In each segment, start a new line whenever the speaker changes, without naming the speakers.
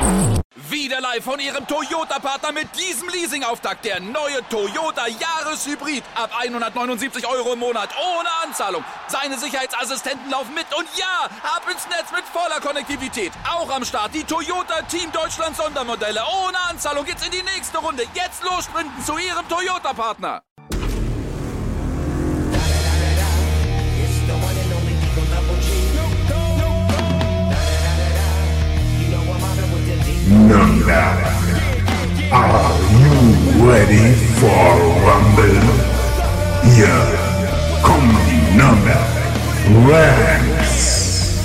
Wieder live von Ihrem Toyota-Partner mit diesem Leasing-Auftakt. Der neue Toyota Jahreshybrid. Ab 179 € im Monat. Ohne Anzahlung. Seine Sicherheitsassistenten laufen mit. Und ja, ab ins Netz mit voller Konnektivität. Auch am Start die Toyota Team Deutschland Sondermodelle. Ohne Anzahlung geht's in die nächste Runde. Jetzt los sprinten zu Ihrem Toyota-Partner.
Nürnberg, are you ready for Rumble? Hier kommen die Nürnberg Rams.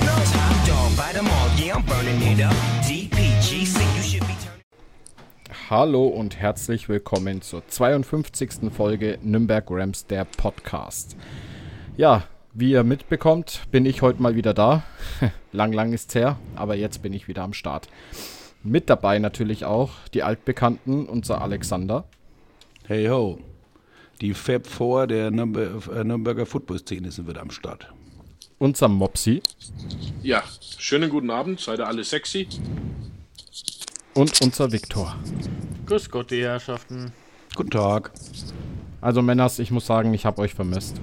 Hallo und herzlich willkommen zur 52. Folge Nürnberg Rams, der Podcast. Ja, wie ihr mitbekommt, bin ich heute mal wieder da. Lang ist's her, aber jetzt bin ich wieder am Start. Mit dabei natürlich auch die Altbekannten, unser Alexander.
Hey ho, die Fab 4 der Nürnberger Football-Szene sind wieder am Start.
Unser Mopsi.
Ja, schönen guten Abend, seid ihr alle sexy?
Und unser Viktor.
Grüß Gott, die Herrschaften.
Guten Tag.
Also Männers, ich muss sagen, ich habe euch vermisst.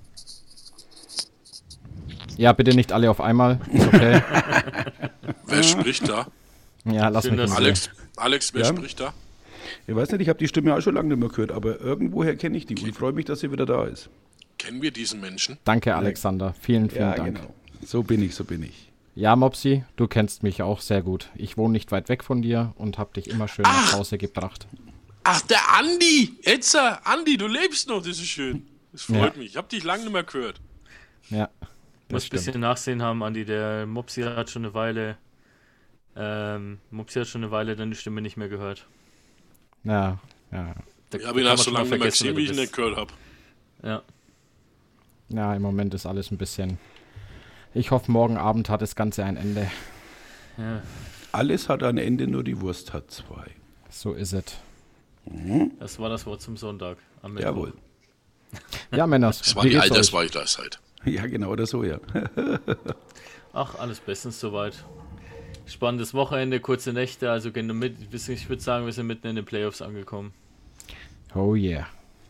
Ja, bitte nicht alle auf einmal, ist okay.
Wer spricht da?
Ja, lass
Schön,
mich in
dass
Ruhe.
Alex, wer
Ja?
spricht da?
Ich weiß nicht, ich habe die Stimme auch schon lange nicht mehr gehört, aber irgendwoher kenne ich die und freue mich, dass sie wieder da ist.
Kennen wir diesen Menschen?
Danke, Alexander. Vielen Dank.
Genau. So bin ich.
Ja, Mopsi, du kennst mich auch sehr gut. Ich wohne nicht weit weg von dir und habe dich immer schön nach Hause gebracht.
Ach, der Andi! Andi, du lebst noch, das ist schön. Das freut mich. Ich habe dich lange nicht mehr gehört.
Ja,
Muss ein bisschen Nachsehen haben, Andi. Der Mopsi hat schon eine Weile deine Stimme nicht mehr gehört.
Ja.
Ich habe ihn auch so lange nicht mehr gesehen, wie ich ihn nicht gehört habe.
Ja.
Ja, im Moment ist alles ein bisschen... Ich hoffe, morgen Abend hat das Ganze ein Ende.
Ja.
Alles hat ein Ende, nur die Wurst hat zwei.
So ist es.
Das war das Wort zum Sonntag. Am Mittwoch.
Jawohl.
Ja, Männers,
Das war
wie
die
geht's euch?
Altersweisheit.
Ja, genau, oder so, ja.
Ach, alles bestens soweit. Spannendes Wochenende, kurze Nächte, also ich würde sagen, wir sind mitten in den Playoffs angekommen.
Oh yeah.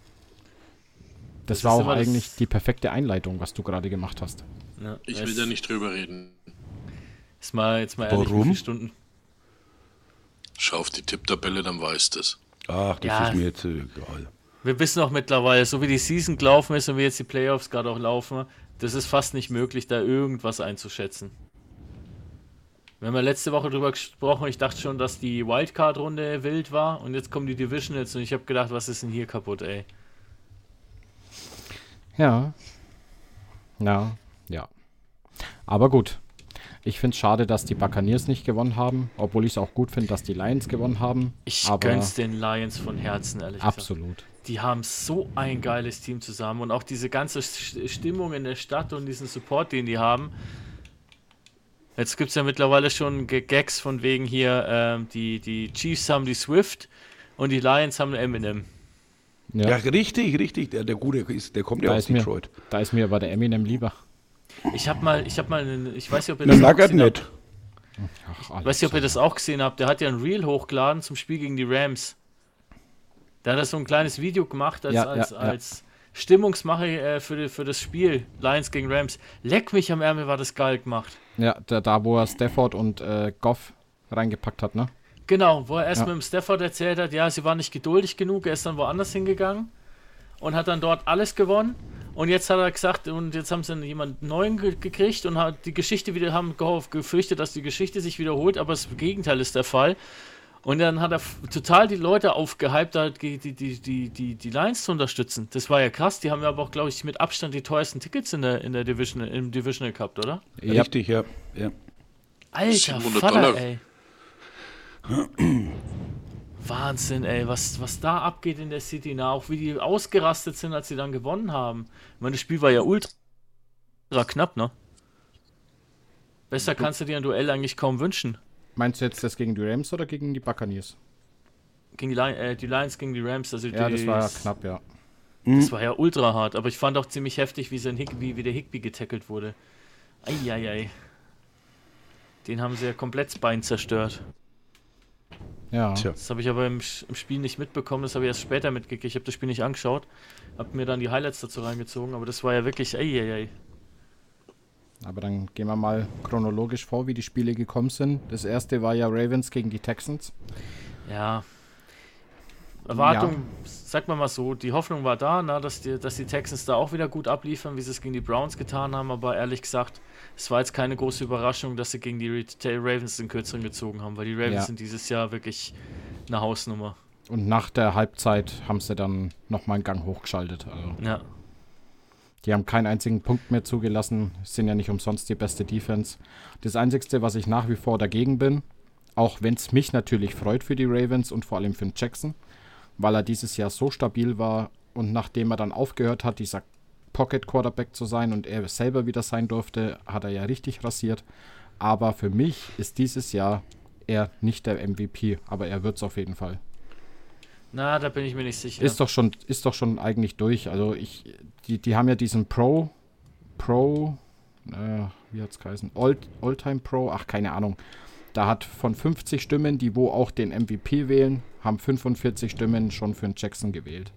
Das
Das
war
ist
auch
immer das-
eigentlich die perfekte Einleitung, was du gerade gemacht hast.
Ja,
Ich will da nicht drüber reden.
Jetzt mal ehrlich, wie
Warum?
viele Stunden?
Schau auf die Tipptabelle, dann weißt du es.
Ach, das
Ja.
ist mir jetzt egal.
Wir wissen auch mittlerweile, so wie die Season gelaufen ist und wie jetzt die Playoffs gerade auch laufen, das ist fast nicht möglich, da irgendwas einzuschätzen. Wir haben ja letzte Woche drüber gesprochen, ich dachte schon, dass die Wildcard-Runde wild war und jetzt kommen die Divisionals und ich habe gedacht, was ist denn hier kaputt, ey?
Ja. Aber gut. Ich finde es schade, dass die Buccaneers nicht gewonnen haben, obwohl ich es auch gut finde, dass die Lions gewonnen haben.
Ich
aber
gönn's den Lions von Herzen, ehrlich gesagt.
absolut.
Die haben so ein geiles Team zusammen und auch diese ganze Stimmung in der Stadt und diesen Support, den die haben. Jetzt gibt es ja mittlerweile schon Gags von wegen hier, die Chiefs haben die Swift und die Lions haben Eminem.
Ja, richtig. Der Gute ist, der kommt ja
Da
aus
ist, mir,
Detroit.
da ist mir aber der Eminem lieber.
Ich weiß nicht, ob ihr
Na,
das auch
nagert
gesehen habt.
nicht.
Ach,
Ich weiß nicht, ob ihr das auch gesehen habt. Der hat ja ein Reel hochgeladen zum Spiel gegen die Rams. Da hat er so ein kleines Video gemacht als Stimmungsmache für das Spiel Lions gegen Rams. Leck mich am Ärmel, war das geil gemacht.
Ja, da wo er Stafford und Goff reingepackt hat, ne?
Genau, wo er erst mit dem Stafford erzählt hat, ja, sie waren nicht geduldig genug, er ist dann woanders hingegangen und hat dann dort alles gewonnen. Und jetzt hat er gesagt, und jetzt haben sie dann jemanden neuen gekriegt und hat die Geschichte wieder, haben gefürchtet, dass die Geschichte sich wiederholt, aber das Gegenteil ist der Fall. Und dann hat er total die Leute aufgehypt, da die Lions zu unterstützen. Das war ja krass, die haben ja aber auch, glaube ich, mit Abstand die teuersten Tickets in der Division, im Divisional gehabt, oder?
Ja.
Richtig, ja.
Alter
$700,
Vater, ey. Wahnsinn, ey, was da abgeht in der City, na, auch wie die ausgerastet sind, als sie dann gewonnen haben. Ich meine, das Spiel war ja ultra knapp, ne? Besser kannst du dir ein Duell eigentlich kaum wünschen.
Meinst du jetzt das gegen die Rams oder gegen die Buccaneers?
Gegen die Lions gegen die Rams, also
Ja, das war ja knapp, ja.
Das war ja ultra hart, aber ich fand auch ziemlich heftig, wie der Higby getackelt wurde. Eieiei. Den haben sie ja komplett das Bein zerstört.
Ja.
Tja.
Das habe ich aber im Spiel nicht mitbekommen, das habe ich erst später mitgekriegt. Ich habe das Spiel nicht angeschaut, habe mir dann die Highlights dazu reingezogen, aber das war ja wirklich,
Aber dann gehen wir mal chronologisch vor, wie die Spiele gekommen sind. Das erste war ja Ravens gegen die Texans.
Ja. Erwartung, sagt man mal so, die Hoffnung war da, dass die Texans da auch wieder gut abliefern, wie sie es gegen die Browns getan haben, aber ehrlich gesagt, es war jetzt keine große Überraschung, dass sie gegen die Ravens den Kürzeren gezogen haben, weil die Ravens sind dieses Jahr wirklich eine Hausnummer.
Und nach der Halbzeit haben sie dann nochmal einen Gang hochgeschaltet. Also.
Ja.
Die haben keinen einzigen Punkt mehr zugelassen, sind ja nicht umsonst die beste Defense. Das Einzige, was ich nach wie vor dagegen bin, auch wenn es mich natürlich freut für die Ravens und vor allem für den Jackson, weil er dieses Jahr so stabil war und nachdem er dann aufgehört hat, dieser Pocket-Quarterback zu sein und er selber wieder sein durfte, hat er ja richtig rasiert. Aber für mich ist dieses Jahr er nicht der MVP, aber er wird es auf jeden Fall.
Na, da bin ich mir nicht sicher.
Ist doch schon eigentlich durch. Also die haben ja diesen wie hat's geheißen? All-Time Pro, keine Ahnung. Da hat von 50 Stimmen, die wo auch den MVP wählen, haben 45 Stimmen schon für den Jackson gewählt.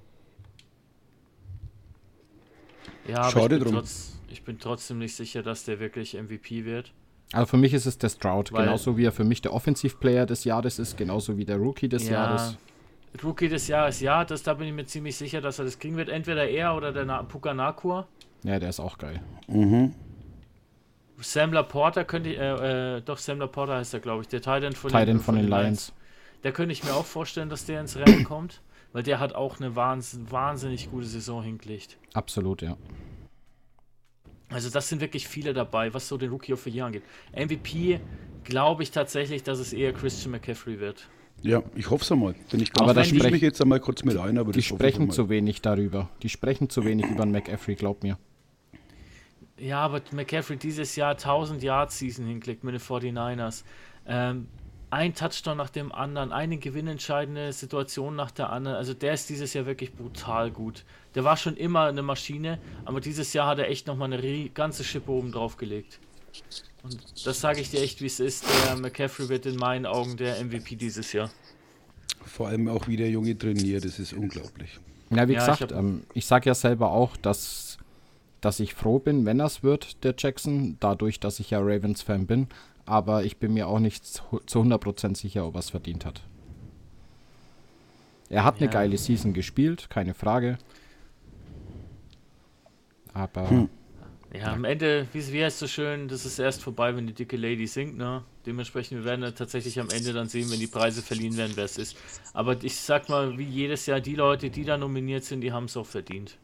Ja, aber
Schade drum.
ich bin trotzdem nicht sicher, dass der wirklich MVP wird.
Also für mich ist es der Stroud,
Weil-
genauso wie er für mich der Offensive-Player des Jahres ist, genauso wie der Rookie des Jahres.
Rookie des Jahres, ja, da bin ich mir ziemlich sicher, dass er das kriegen wird. Entweder er oder der Puka Nacua.
Ja, der ist auch geil.
Sam Laporta Sam Laporta heißt er, glaube ich, der Tight End von
Den Lions.
Der könnte ich mir auch vorstellen, dass der ins Rennen kommt, weil der hat auch eine wahnsinnig gute Saison hingelegt.
Absolut, ja.
Also das sind wirklich viele dabei, was so den Rookie of the Year angeht. MVP glaube ich tatsächlich, dass es eher Christian McCaffrey wird.
Ja, ich hoffe es einmal. Denn ich
Aber da
schließe mich jetzt einmal kurz mit ein. Aber
Die
das hoffe ich
sprechen
einmal.
zu wenig darüber. Die sprechen zu wenig über den McCaffrey, glaub mir.
Ja, aber McCaffrey dieses Jahr 1000 Yard Season hingelegt mit den 49ers. Ein Touchdown nach dem anderen, eine gewinnentscheidende Situation nach der anderen. Also der ist dieses Jahr wirklich brutal gut. Der war schon immer eine Maschine, aber dieses Jahr hat er echt nochmal eine ganze Schippe oben drauf gelegt. Und das sage ich dir echt, wie es ist. Der McCaffrey wird in meinen Augen der MVP dieses Jahr.
Vor allem auch, wie der Junge trainiert, das ist unglaublich.
Ja, wie
Ja,
gesagt, ich sage ja selber auch, dass ich froh bin, wenn das wird, der Jackson, dadurch, dass ich ja Ravens-Fan bin. Aber ich bin mir auch nicht zu 100% sicher, ob er es verdient hat. Er hat eine geile Season gespielt, keine Frage. Aber
Ja, am Ende, wie heißt es so schön, das ist erst vorbei, wenn die dicke Lady singt, ne? Dementsprechend, wir werden dann tatsächlich am Ende dann sehen, wenn die Preise verliehen werden, wer es ist. Aber ich sag mal, wie jedes Jahr, die Leute, die da nominiert sind, die haben es auch verdient.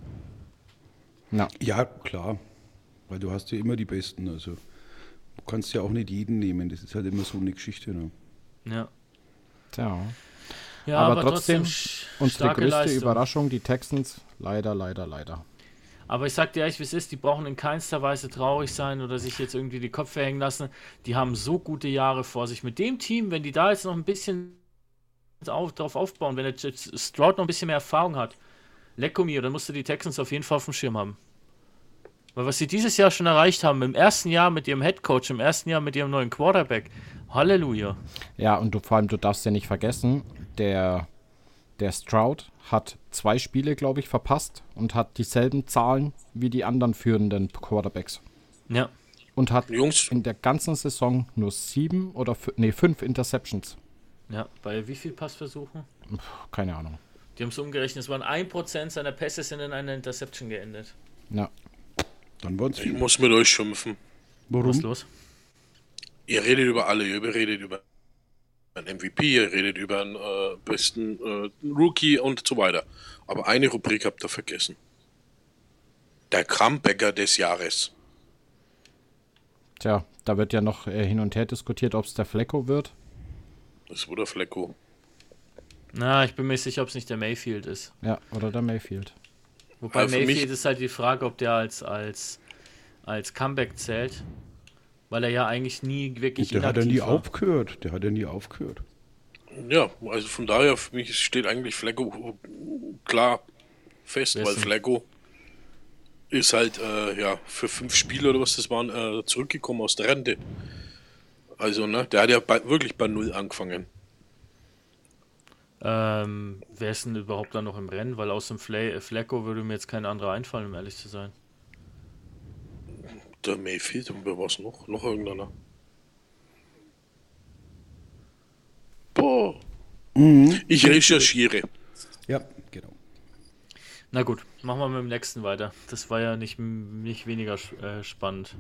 Ja, klar. Weil du hast ja immer die Besten. Also du kannst ja auch nicht jeden nehmen. Das ist halt immer so eine Geschichte. Ne?
Ja.
tja.
Ja,
aber trotzdem, unsere
starke
größte
Leistung.
Überraschung, die Texans, leider.
Aber ich sag dir ehrlich, wie es ist, die brauchen in keinster Weise traurig sein oder sich jetzt irgendwie die Köpfe hängen lassen. Die haben so gute Jahre vor sich. Mit dem Team, wenn die da jetzt noch ein bisschen drauf aufbauen, wenn der Stroud noch ein bisschen mehr Erfahrung hat, lecko mio, dann musst du die Texans auf jeden Fall auf dem Schirm haben. Weil was sie dieses Jahr schon erreicht haben, im ersten Jahr mit ihrem Headcoach, im ersten Jahr mit ihrem neuen Quarterback, Halleluja.
Ja, und vor allem, du darfst ja nicht vergessen, der Stroud hat 2 Spiele, glaube ich, verpasst und hat dieselben Zahlen wie die anderen führenden Quarterbacks.
Ja.
Und hat
Jungs.
in der ganzen Saison nur 5 Interceptions.
Ja, bei wie viel Passversuchen?
Keine Ahnung.
Die haben es umgerechnet, es waren 1% seiner Pässe sind in einer Interception geendet.
Ja.
Dann waren es
Ich
viele.
muss mit euch schimpfen.
Was ist
Warum?
los?
Ihr redet über alle, ihr redet über einen MVP, ihr redet über einen besten Rookie und so weiter. Aber eine Rubrik habt ihr vergessen. Der Comebacker des Jahres.
Tja, da wird ja noch hin und her diskutiert, ob es der Flacco wird.
Das wurde Flecko.
Na, ich bin mir sicher, ob es nicht der Mayfield ist.
Ja, oder der Mayfield.
Wobei
Für
Mayfield
mich-
ist halt die Frage, ob der als Comeback zählt. Weil er ja eigentlich nie wirklich
Der hat ja nie
inaktiv war.
aufgehört. Der hat ja nie aufgehört.
Ja, also von daher, für mich steht eigentlich Flecko klar fest,
Wer ist
weil
denn?
Flecko ist halt für 5 Spiele oder was das waren, zurückgekommen aus der Rente. Also, ne, der hat ja wirklich bei 0 angefangen.
Wer ist denn überhaupt da noch im Rennen? Weil aus dem Flacco würde mir jetzt kein anderer einfallen, um ehrlich zu sein.
Der Mayfield und wer war's noch? Noch irgendeiner. Boah. Ich recherchiere.
Ja, genau.
Na gut, machen wir mit dem nächsten weiter. Das war ja nicht weniger spannend.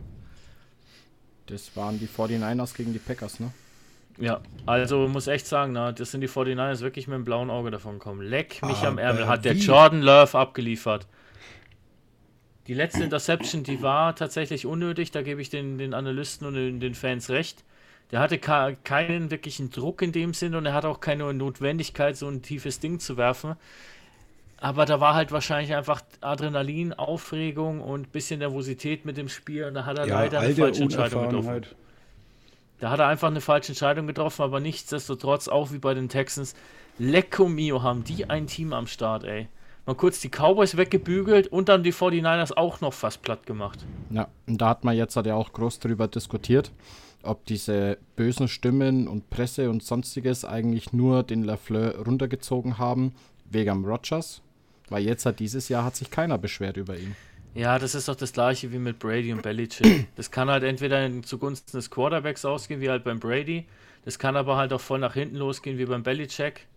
Das waren die 49ers gegen die Packers, ne?
Ja, also muss echt sagen, na, das sind die 49ers wirklich mit dem blauen Auge davon gekommen. Leck mich am Ärmel, hat der Jordan Love abgeliefert. Die letzte Interception, die war tatsächlich unnötig, da gebe ich den Analysten und den Fans recht. Der hatte keinen wirklichen Druck in dem Sinn und er hat auch keine Notwendigkeit, so ein tiefes Ding zu werfen. Aber da war halt wahrscheinlich einfach Adrenalin, Aufregung und ein bisschen Nervosität mit dem Spiel und da hat er leider eine falsche Entscheidung getroffen. Da hat er einfach eine falsche Entscheidung getroffen, aber nichtsdestotrotz, auch wie bei den Texans, Lecco mio, haben die ein Team am Start, ey. Mal kurz die Cowboys weggebügelt und dann die 49ers auch noch fast platt gemacht.
Ja, und da hat man jetzt ja auch groß drüber diskutiert, ob diese bösen Stimmen und Presse und Sonstiges eigentlich nur den Lafleur runtergezogen haben, wegen Rodgers, weil jetzt dieses Jahr hat sich keiner beschwert über ihn.
Ja, das ist doch das gleiche wie mit Brady und Belichick. Das kann halt entweder zugunsten des Quarterbacks ausgehen, wie halt beim Brady. Das kann aber halt auch voll nach hinten losgehen, wie beim Belichick.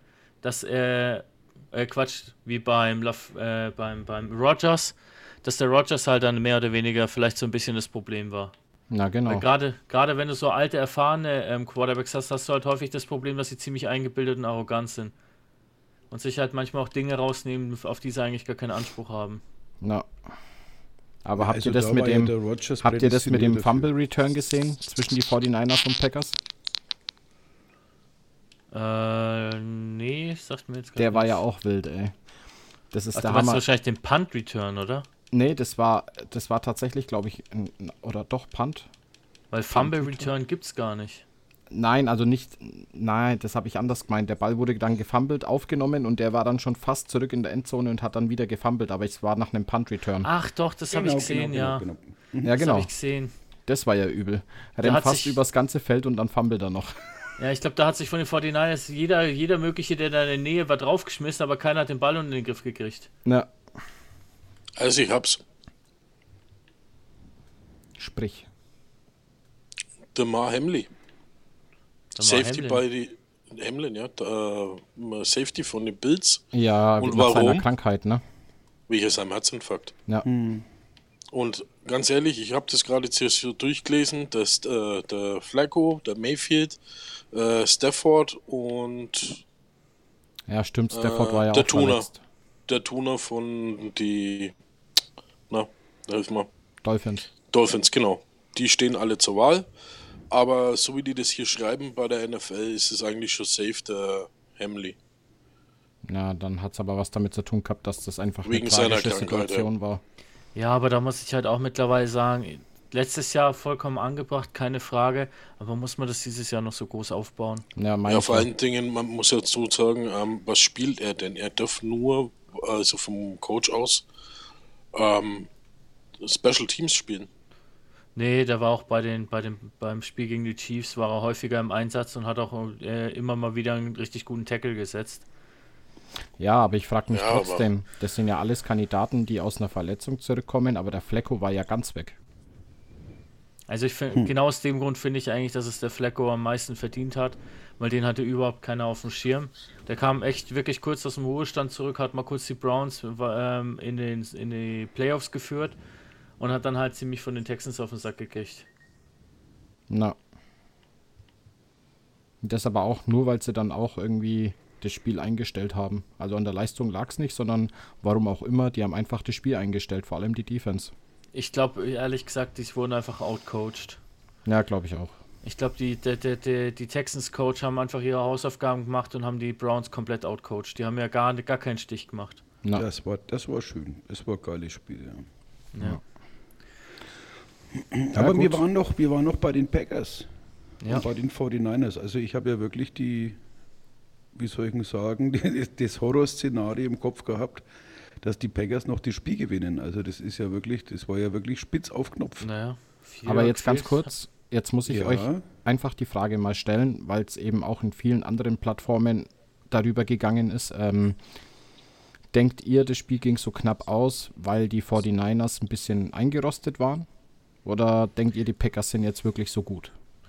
Wie beim Rodgers. Dass der Rodgers halt dann mehr oder weniger vielleicht so ein bisschen das Problem war.
Na genau.
Gerade wenn du so alte, erfahrene Quarterbacks hast, hast du halt häufig das Problem, dass sie ziemlich eingebildet und arrogant sind. Und sich halt manchmal auch Dinge rausnehmen, auf die sie eigentlich gar keinen Anspruch haben.
Na. Aber habt
Also
ihr das
da
mit
war ja
dem
der Rodgers
habt ihr das mit dem
prädestiniert
Fumble Return gesehen zwischen die 49ers und Packers?
Nee, sagt mir jetzt gar
Der war ja
nichts.
auch wild, ey. Das ist
Ach,
der
du meinst
Hammer.
wahrscheinlich den Punt Return, oder?
Nee, das war tatsächlich, glaube ich, oder doch Punt.
Weil Fumble Return gibt's gar nicht.
Nein, also nicht, nein, das habe ich anders gemeint. Der Ball wurde dann gefummelt, aufgenommen und der war dann schon fast zurück in der Endzone und hat dann wieder gefummelt, aber es war nach einem Punt-Return.
Ach doch, das habe ich gesehen, ja.
Ja,
Das
genau.
habe ich gesehen.
Das war ja übel. Er
Da
rennt
hat
fast
sich-
übers ganze Feld und dann fummelt er noch.
Ja, ich glaube, da hat sich von den 49ers jeder mögliche, der da in der Nähe war, draufgeschmissen, aber keiner hat den Ball unter den Griff gekriegt.
Na,
Also ich hab's.
sprich.
Damar Hamlin.
Damar
Safety
Hamlin.
bei die Hamlin, ja. Safety von den Bills.
Ja,
Und
nach seiner
warum?
Krankheit, ne?
Wegen seinem Herzinfarkt.
Ja.
Und ganz ehrlich, ich habe das gerade jetzt so durchgelesen, dass der Flacco, der Mayfield, Stafford und
Ja, stimmt, Stafford war ja
der
auch
Tuner.
verletzt.
Der Tuner von die hilf mal.
Dolphins.
Genau. Die stehen alle zur Wahl. Aber so wie die das hier schreiben bei der NFL, ist es eigentlich schon safe, der Hamlin.
Ja, dann hat es aber was damit zu tun gehabt, dass das einfach
Wegen
eine
seiner
tragische
Krankheit,
Situation war.
Ja, aber da muss ich halt auch mittlerweile sagen, letztes Jahr vollkommen angebracht, keine Frage, aber muss man das dieses Jahr noch so groß aufbauen?
Ja,
Ja, vor allen Dingen, man muss ja dazu sagen, was spielt er denn? Er darf nur, also vom Coach aus, Special Teams spielen.
Nee, der war auch beim Spiel gegen die Chiefs, war er häufiger im Einsatz und hat auch immer mal wieder einen richtig guten Tackle gesetzt.
Ja, aber ich frage mich
Ja,
trotzdem, das sind ja alles Kandidaten, die aus einer Verletzung zurückkommen, aber der Flacco war ja ganz weg.
Also ich finde, genau aus dem Grund finde ich eigentlich, dass es der Flacco am meisten verdient hat, weil den hatte überhaupt keiner auf dem Schirm. Der kam echt wirklich kurz aus dem Ruhestand zurück, hat mal kurz die Browns in die Playoffs geführt und hat dann halt ziemlich von den Texans auf den Sack gekriegt.
Na. Das aber auch nur, weil sie dann auch irgendwie das Spiel eingestellt haben. Also an der Leistung lag es nicht, sondern warum auch immer, die haben einfach das Spiel eingestellt, vor allem die Defense.
Ich glaube, ehrlich gesagt, die wurden einfach outcoached.
Ja, glaube ich auch.
Ich glaube, die Texans-Coach haben einfach ihre Hausaufgaben gemacht und haben die Browns komplett outcoached. Die haben ja gar keinen Stich gemacht.
Na.
Das war schön. Das war ein geiles Spiel, ja.
Ja.
Aber
gut.
wir waren noch bei den Packers.
Ja.
Und bei den 49ers. Also ich habe ja wirklich wie soll ich denn sagen, das Horrorszenario im Kopf gehabt, dass die Packers noch das Spiel gewinnen. Also das war ja wirklich spitz auf Knopf.
Naja.
Aber jetzt ganz kurz, jetzt muss ich euch einfach die Frage mal stellen, weil es eben auch in vielen anderen Plattformen darüber gegangen ist. Denkt ihr, das Spiel ging so knapp aus, weil die 49ers ein bisschen eingerostet waren? Oder denkt ihr, die Packers sind jetzt wirklich so gut?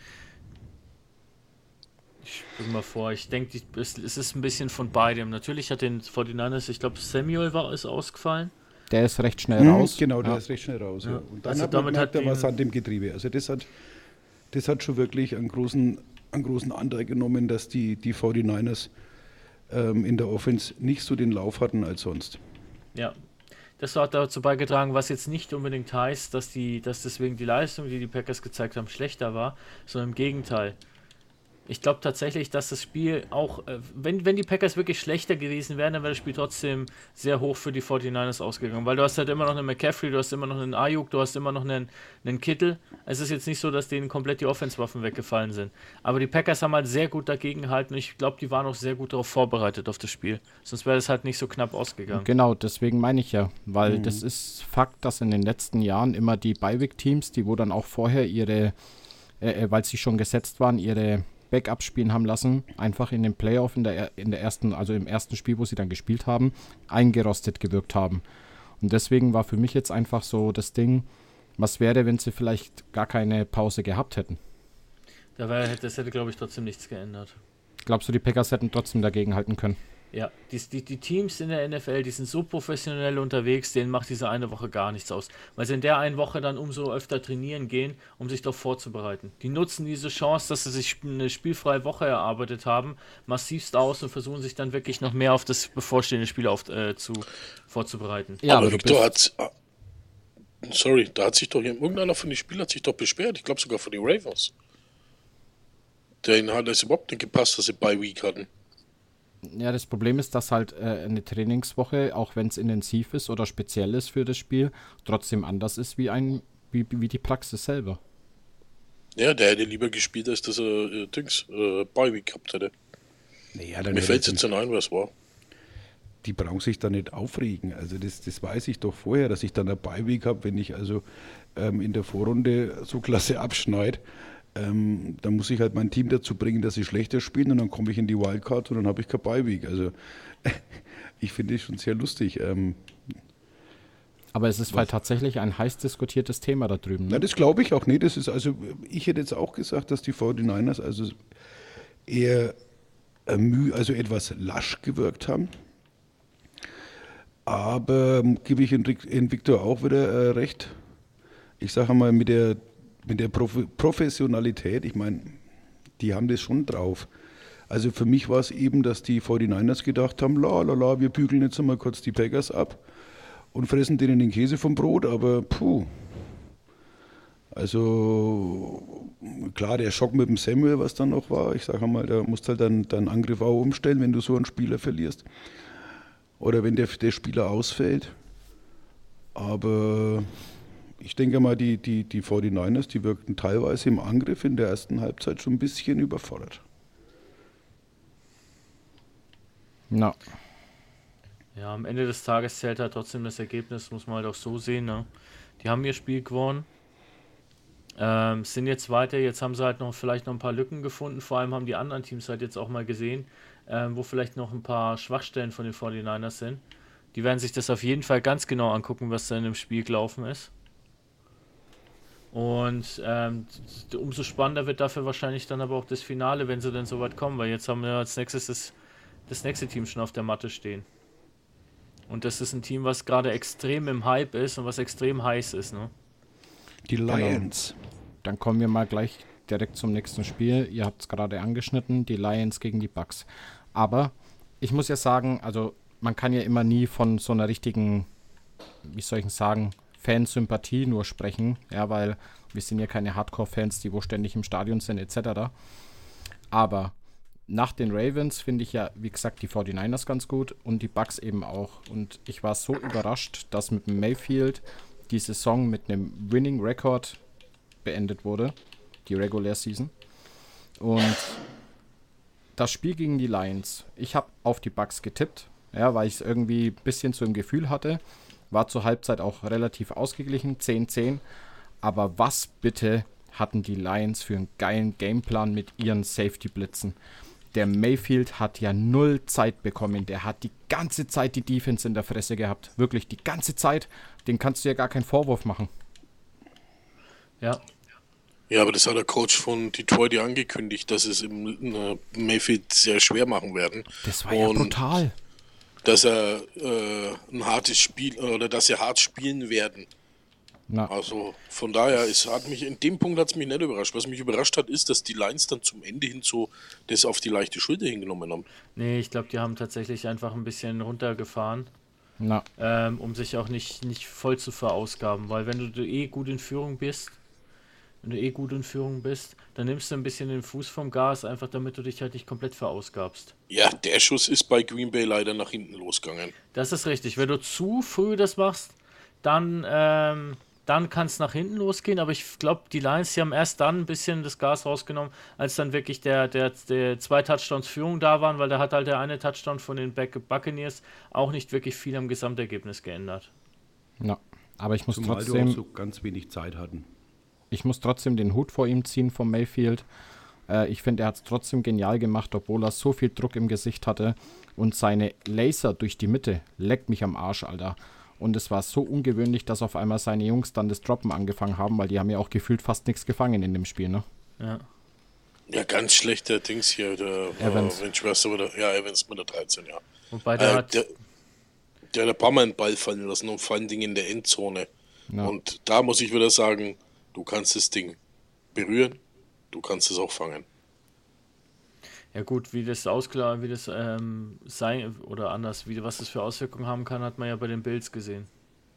Ich bin mal vor, ich denke, es ist ein bisschen von beidem. Natürlich hat den 49ers, ich glaube, Samuel ist ausgefallen.
Der ist recht schnell raus.
Genau, der ist recht schnell raus. Ja. Und dann
Also
hat man
damit
gemerkt,
hat
da war Sand im Getriebe. Also das hat schon wirklich einen großen Anteil genommen, dass die 49ers in der Offense nicht so den Lauf hatten als sonst.
Ja, das hat dazu beigetragen, was jetzt nicht unbedingt heißt, dass deswegen die Leistung, die Packers gezeigt haben, schlechter war, sondern im Gegenteil. Ich glaube tatsächlich, dass das Spiel auch, wenn die Packers wirklich schlechter gewesen wären, dann wäre das Spiel trotzdem sehr hoch für die 49ers ausgegangen, weil du hast halt immer noch einen McCaffrey, du hast immer noch einen Ayuk, du hast immer noch einen Kittel. Es ist jetzt nicht so, dass denen komplett die Offense-Waffen weggefallen sind. Aber die Packers haben halt sehr gut dagegen gehalten und ich glaube, die waren auch sehr gut darauf vorbereitet auf das Spiel. Sonst wäre es halt nicht so knapp ausgegangen.
Genau, deswegen meine ich ja, weil das ist Fakt, dass in den letzten Jahren immer die Bye-Week-Teams, die wo dann auch vorher weil sie schon gesetzt waren, ihre Backup spielen haben lassen, einfach in den Playoff in der ersten, also im ersten Spiel, wo sie dann gespielt haben, eingerostet gewirkt haben. Und deswegen war für mich jetzt einfach so das Ding, was wäre, wenn sie vielleicht gar keine Pause gehabt hätten?
Das hätte, glaube ich, trotzdem nichts geändert.
Glaubst du, die Packers hätten trotzdem dagegen halten können?
Ja, die Teams in der NFL, die sind so professionell unterwegs, denen macht diese eine Woche gar nichts aus. Weil sie in der einen Woche dann umso öfter trainieren gehen, um sich darauf vorzubereiten. Die nutzen diese Chance, dass sie sich eine spielfreie Woche erarbeitet haben, massivst aus und versuchen sich dann wirklich noch mehr auf das bevorstehende Spiel vorzubereiten.
Ja,
aber Victor da hat sich doch irgendeiner von den Spielern hat sich doch beschwert. Ich glaube sogar von den Ravens. Denen hat es überhaupt nicht gepasst, dass sie Bye Week hatten.
Ja, das Problem ist, dass halt eine Trainingswoche, auch wenn es intensiv ist oder speziell ist für das Spiel, trotzdem anders ist wie die Praxis selber.
Ja, der hätte lieber gespielt, als dass er Bye Week gehabt hätte.
Naja,
Mir fällt es jetzt nicht ein, was war.
Die brauchen sich da nicht aufregen. Also das weiß ich doch vorher, dass ich dann eine Bye Week habe, wenn ich also in der Vorrunde so klasse abschneide. Dann muss ich halt mein Team dazu bringen, dass sie schlechter spielen und dann komme ich in die Wildcard und dann habe ich keine Bye-Week. Also ich finde es schon sehr lustig.
Aber es ist halt tatsächlich ein heiß diskutiertes Thema da drüben. Ne?
Na, das glaube ich auch nicht. Das ist also, ich hätte jetzt auch gesagt, dass die 49ers also eher etwas lasch gewirkt haben. Aber gebe ich in Victor auch wieder recht. Ich sage mal, mit der Professionalität, ich meine, die haben das schon drauf. Also für mich war es eben, dass die 49ers gedacht haben, wir bügeln jetzt einmal kurz die Packers ab und fressen denen den Käse vom Brot, aber also klar, der Schock mit dem Samuel, was dann noch war, ich sage mal, da musst halt dann deinen Angriff auch umstellen, wenn du so einen Spieler verlierst oder wenn der Spieler ausfällt, aber ich denke mal, die 49ers, die wirkten teilweise im Angriff in der ersten Halbzeit schon ein bisschen überfordert.
No. Ja, am Ende des Tages zählt halt trotzdem das Ergebnis, muss man halt auch so sehen. Ne? Die haben ihr Spiel gewonnen, sind jetzt weiter, jetzt haben sie halt vielleicht noch ein paar Lücken gefunden, vor allem haben die anderen Teams halt jetzt auch mal gesehen, wo vielleicht noch ein paar Schwachstellen von den 49ers sind. Die werden sich das auf jeden Fall ganz genau angucken, was da in dem Spiel gelaufen ist. Und umso spannender wird dafür wahrscheinlich dann aber auch das Finale, wenn sie dann so weit kommen, weil jetzt haben wir als nächstes das nächste Team schon auf der Matte stehen. Und das ist ein Team, was gerade extrem im Hype ist und was extrem heiß ist. Ne?
Die Lions.
Genau. Dann kommen wir mal gleich direkt zum nächsten Spiel. Ihr habt es gerade angeschnitten, die Lions gegen die Bucks. Aber ich muss ja sagen, also man kann ja immer nie von so einer richtigen, wie soll ich sagen, Fansympathie nur sprechen, ja, weil wir sind ja keine Hardcore-Fans, die wo ständig im Stadion sind, etc. Aber nach den Ravens finde ich ja, wie gesagt, die 49ers ganz gut und die Bucks eben auch. Und ich war so überrascht, dass mit Mayfield die Saison mit einem Winning Record beendet wurde, die Regular Season. Und das Spiel gegen die Lions, ich habe auf die Bucks getippt, ja, weil ich es irgendwie ein bisschen so im Gefühl hatte. War zur Halbzeit auch relativ ausgeglichen, 10-10. Aber was bitte hatten die Lions für einen geilen Gameplan mit ihren Safety-Blitzen. Der Mayfield hat ja 0 Zeit bekommen. Der hat die ganze Zeit die Defense in der Fresse gehabt. Wirklich, die ganze Zeit. Den kannst du ja gar keinen Vorwurf machen.
Ja.
Ja, aber das hat der Coach von Detroit ja angekündigt, dass es im Mayfield sehr schwer machen werden.
Das war ja brutal.
Dass er ein hartes Spiel oder dass sie hart spielen werden.
Na.
Also von daher, in dem Punkt hat es mich nicht überrascht. Was mich überrascht hat, ist, dass die Lions dann zum Ende hin so das auf die leichte Schulter hingenommen haben.
Nee, ich glaube, die haben tatsächlich einfach ein bisschen runtergefahren, um sich auch nicht voll zu verausgaben. Weil wenn du gut in Führung bist, dann nimmst du ein bisschen den Fuß vom Gas, einfach damit du dich halt nicht komplett verausgabst.
Ja, der Schuss ist bei Green Bay leider nach hinten losgegangen.
Das ist richtig. Wenn du zu früh das machst, dann kann es nach hinten losgehen. Aber ich glaube, die Lions, die haben erst dann ein bisschen das Gas rausgenommen, als dann wirklich der 2 Touchdowns Führung da waren, weil da hat halt der eine Touchdown von den Buccaneers auch nicht wirklich viel am Gesamtergebnis geändert.
Ja, aber ich muss
Zumal
trotzdem...
die auch so ganz wenig Zeit hatten.
Ich muss trotzdem den Hut vor ihm ziehen, vom Mayfield. Ich finde, er hat es trotzdem genial gemacht, obwohl er so viel Druck im Gesicht hatte. Und seine Laser durch die Mitte leckt mich am Arsch, Alter. Und es war so ungewöhnlich, dass auf einmal seine Jungs dann das Droppen angefangen haben, weil die haben ja auch gefühlt fast nichts gefangen in dem Spiel, ne?
Ja.
Ja, ganz schlechter Dings hier, der
Evans.
Evans mit der 13, ja.
Wobei
Der hat ein paar Mal einen Ball fallen lassen und vor allen Dingen in der Endzone.
Ja.
Und da muss ich wieder sagen, du kannst das Ding berühren, du kannst es auch fangen.
Ja gut, wie das sein oder anders, was das für Auswirkungen haben kann, hat man ja bei den Bills gesehen.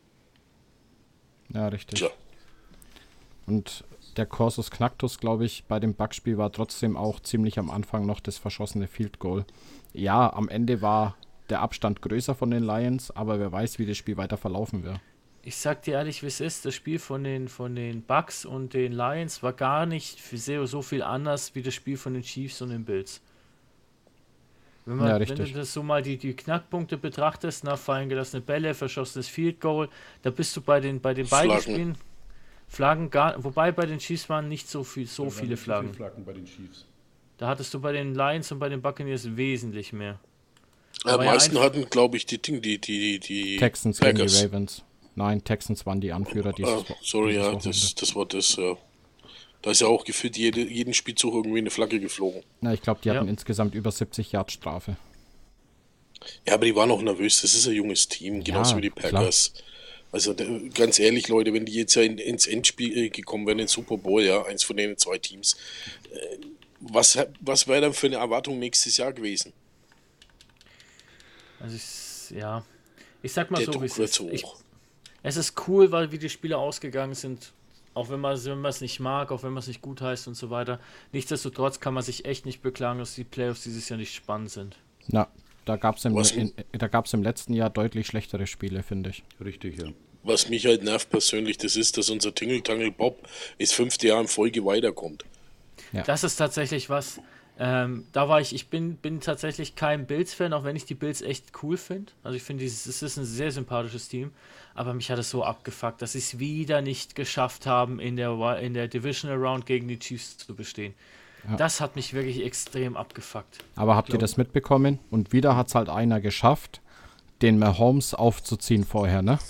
Ja, richtig.
Tja.
Und der Cursus Knactus, glaube ich, bei dem Bucks-Spiel war trotzdem auch ziemlich am Anfang noch das verschossene Field Goal. Ja, am Ende war der Abstand größer von den Lions, aber wer weiß, wie das Spiel weiter verlaufen wird.
Ich sag dir ehrlich, wie es ist, das Spiel von den Bucks und den Lions war gar nicht so viel anders wie das Spiel von den Chiefs und den Bills. Wenn du das so mal die Knackpunkte betrachtest, fallen gelassene Bälle, verschossenes Field Goal, da bist du bei den beiden Spielen Flaggen wobei bei den Chiefs waren nicht so viele Flaggen.
Bei den Chiefs.
Da hattest du bei den Lions und bei den Buccaneers wesentlich mehr.
Am meisten hatten, glaube ich, die
Texans gegen die Ravens. Nein, Texans waren die Anführer dieses
Wochenende. Das war das, ja. Da ist ja auch gefühlt jeden Spielzug irgendwie eine Flagge geflogen.
Na, ich glaube, die hatten insgesamt über 70 Yard Strafe.
Ja, aber die waren auch nervös. Das ist ein junges Team, genauso wie die Packers. Klar. Also ganz ehrlich, Leute, wenn die jetzt ja ins Endspiel gekommen wären, ins Super Bowl, ja, eins von den 2 Teams, was wäre dann für eine Erwartung nächstes Jahr gewesen?
Also ich sag mal so, wie es ist.
Hoch.
Es ist cool, weil wie die Spiele ausgegangen sind, auch wenn man es nicht mag, auch wenn man es nicht gut heißt und so weiter. Nichtsdestotrotz kann man sich echt nicht beklagen, dass die Playoffs dieses Jahr nicht spannend sind.
Na, da gab es im letzten Jahr deutlich schlechtere Spiele, finde ich.
Richtig, ja.
Was mich halt nervt persönlich, das ist, dass unser Tingle-Tangle Bob das 5. Jahr in Folge weiterkommt.
Ja. Das ist tatsächlich was. Ich bin tatsächlich kein Bills-Fan, auch wenn ich die Bills echt cool finde. Also ich finde, es ist ein sehr sympathisches Team, aber mich hat es so abgefuckt, dass sie es wieder nicht geschafft haben, in der Divisional Round gegen die Chiefs zu bestehen. Ja. Das hat mich wirklich extrem abgefuckt.
Aber habt ihr das mitbekommen? Und wieder hat es halt einer geschafft, den Mahomes aufzuziehen vorher, ne?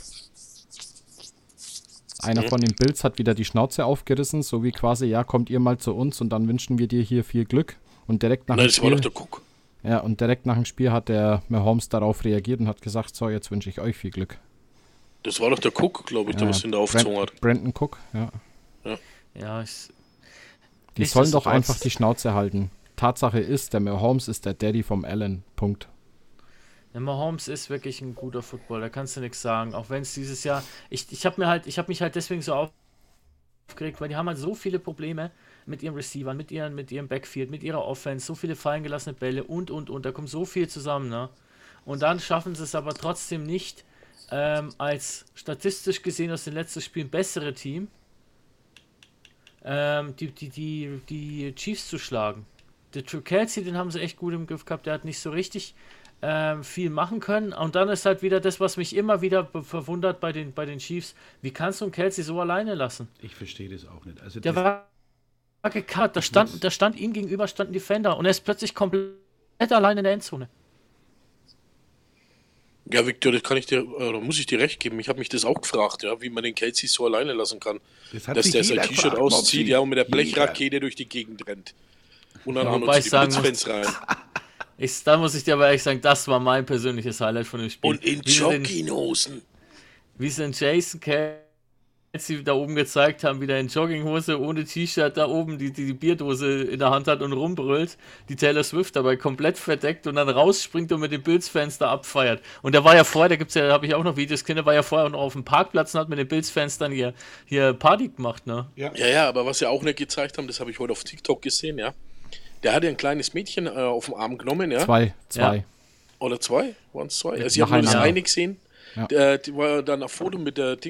Einer von den Bills hat wieder die Schnauze aufgerissen, so wie quasi, ja, kommt ihr mal zu uns und dann wünschen wir dir hier viel Glück. Und direkt nach dem Spiel,
war doch der Cook.
Ja, und direkt nach dem Spiel hat der Mahomes darauf reagiert und hat gesagt, so, jetzt wünsche ich euch viel Glück.
Das war doch der Cook, glaube ich, der was ihn da aufgezogen hat.
Brandon Cook, ja. Die sollen doch einfach die Schnauze halten. Tatsache ist, der Mahomes ist der Daddy vom Allen. Punkt.
Der Mahomes ist wirklich ein guter Footballer, da kannst du nichts sagen. Auch wenn es dieses Jahr. Ich habe mich halt deswegen so aufgeregt, weil die haben halt so viele Probleme mit ihren Receivern, mit ihrem Backfield, mit ihrer Offense, so viele fallen gelassene Bälle und. Da kommt so viel zusammen, ne? Und dann schaffen sie es aber trotzdem nicht, als statistisch gesehen aus den letzten Spielen bessere Team, die Chiefs zu schlagen. Der Kelsey, den haben sie echt gut im Griff gehabt, der hat nicht so richtig viel machen können. Und dann ist halt wieder das, was mich immer wieder verwundert bei den Chiefs. Wie kannst du einen Kelsey so alleine lassen?
Ich verstehe das auch nicht. Also
der war gekarrt, da stand ihm gegenüber stand ein Defender und er ist plötzlich komplett allein in der Endzone.
Ja, Victor, das kann ich dir, oder muss ich dir recht geben. Ich habe mich das auch gefragt, ja, wie man den Kelsey so alleine lassen kann. Dass der sein T-Shirt auszieht, ja, und mit der Blechrakete durch die Gegend rennt. Und dann auch noch die Blitzfans rein.
Da muss ich dir aber ehrlich sagen, das war mein persönliches Highlight von dem Spiel.
Und in Jogginghosen.
Wie sie den Jason Kelsey da oben gezeigt haben, wie der in Jogginghose ohne T-Shirt da oben die Bierdose in der Hand hat und rumbrüllt, die Taylor Swift dabei komplett verdeckt und dann rausspringt und mit den Bills-Fans da abfeiert. Und der war ja vorher, da habe ich auch noch Videos gesehen, der war ja vorher noch auf dem Parkplatz und hat mit den Bills-Fans dann hier Party gemacht, ne?
Ja, aber was sie auch nicht gezeigt haben, das habe ich heute auf TikTok gesehen, ja. Der hatte ein kleines Mädchen auf den Arm genommen, ja.
Zwei.
Ja.
Oder zwei? Waren es zwei? Also, ich habe nur das eine gesehen. Ja. Die war dann ein Foto mit der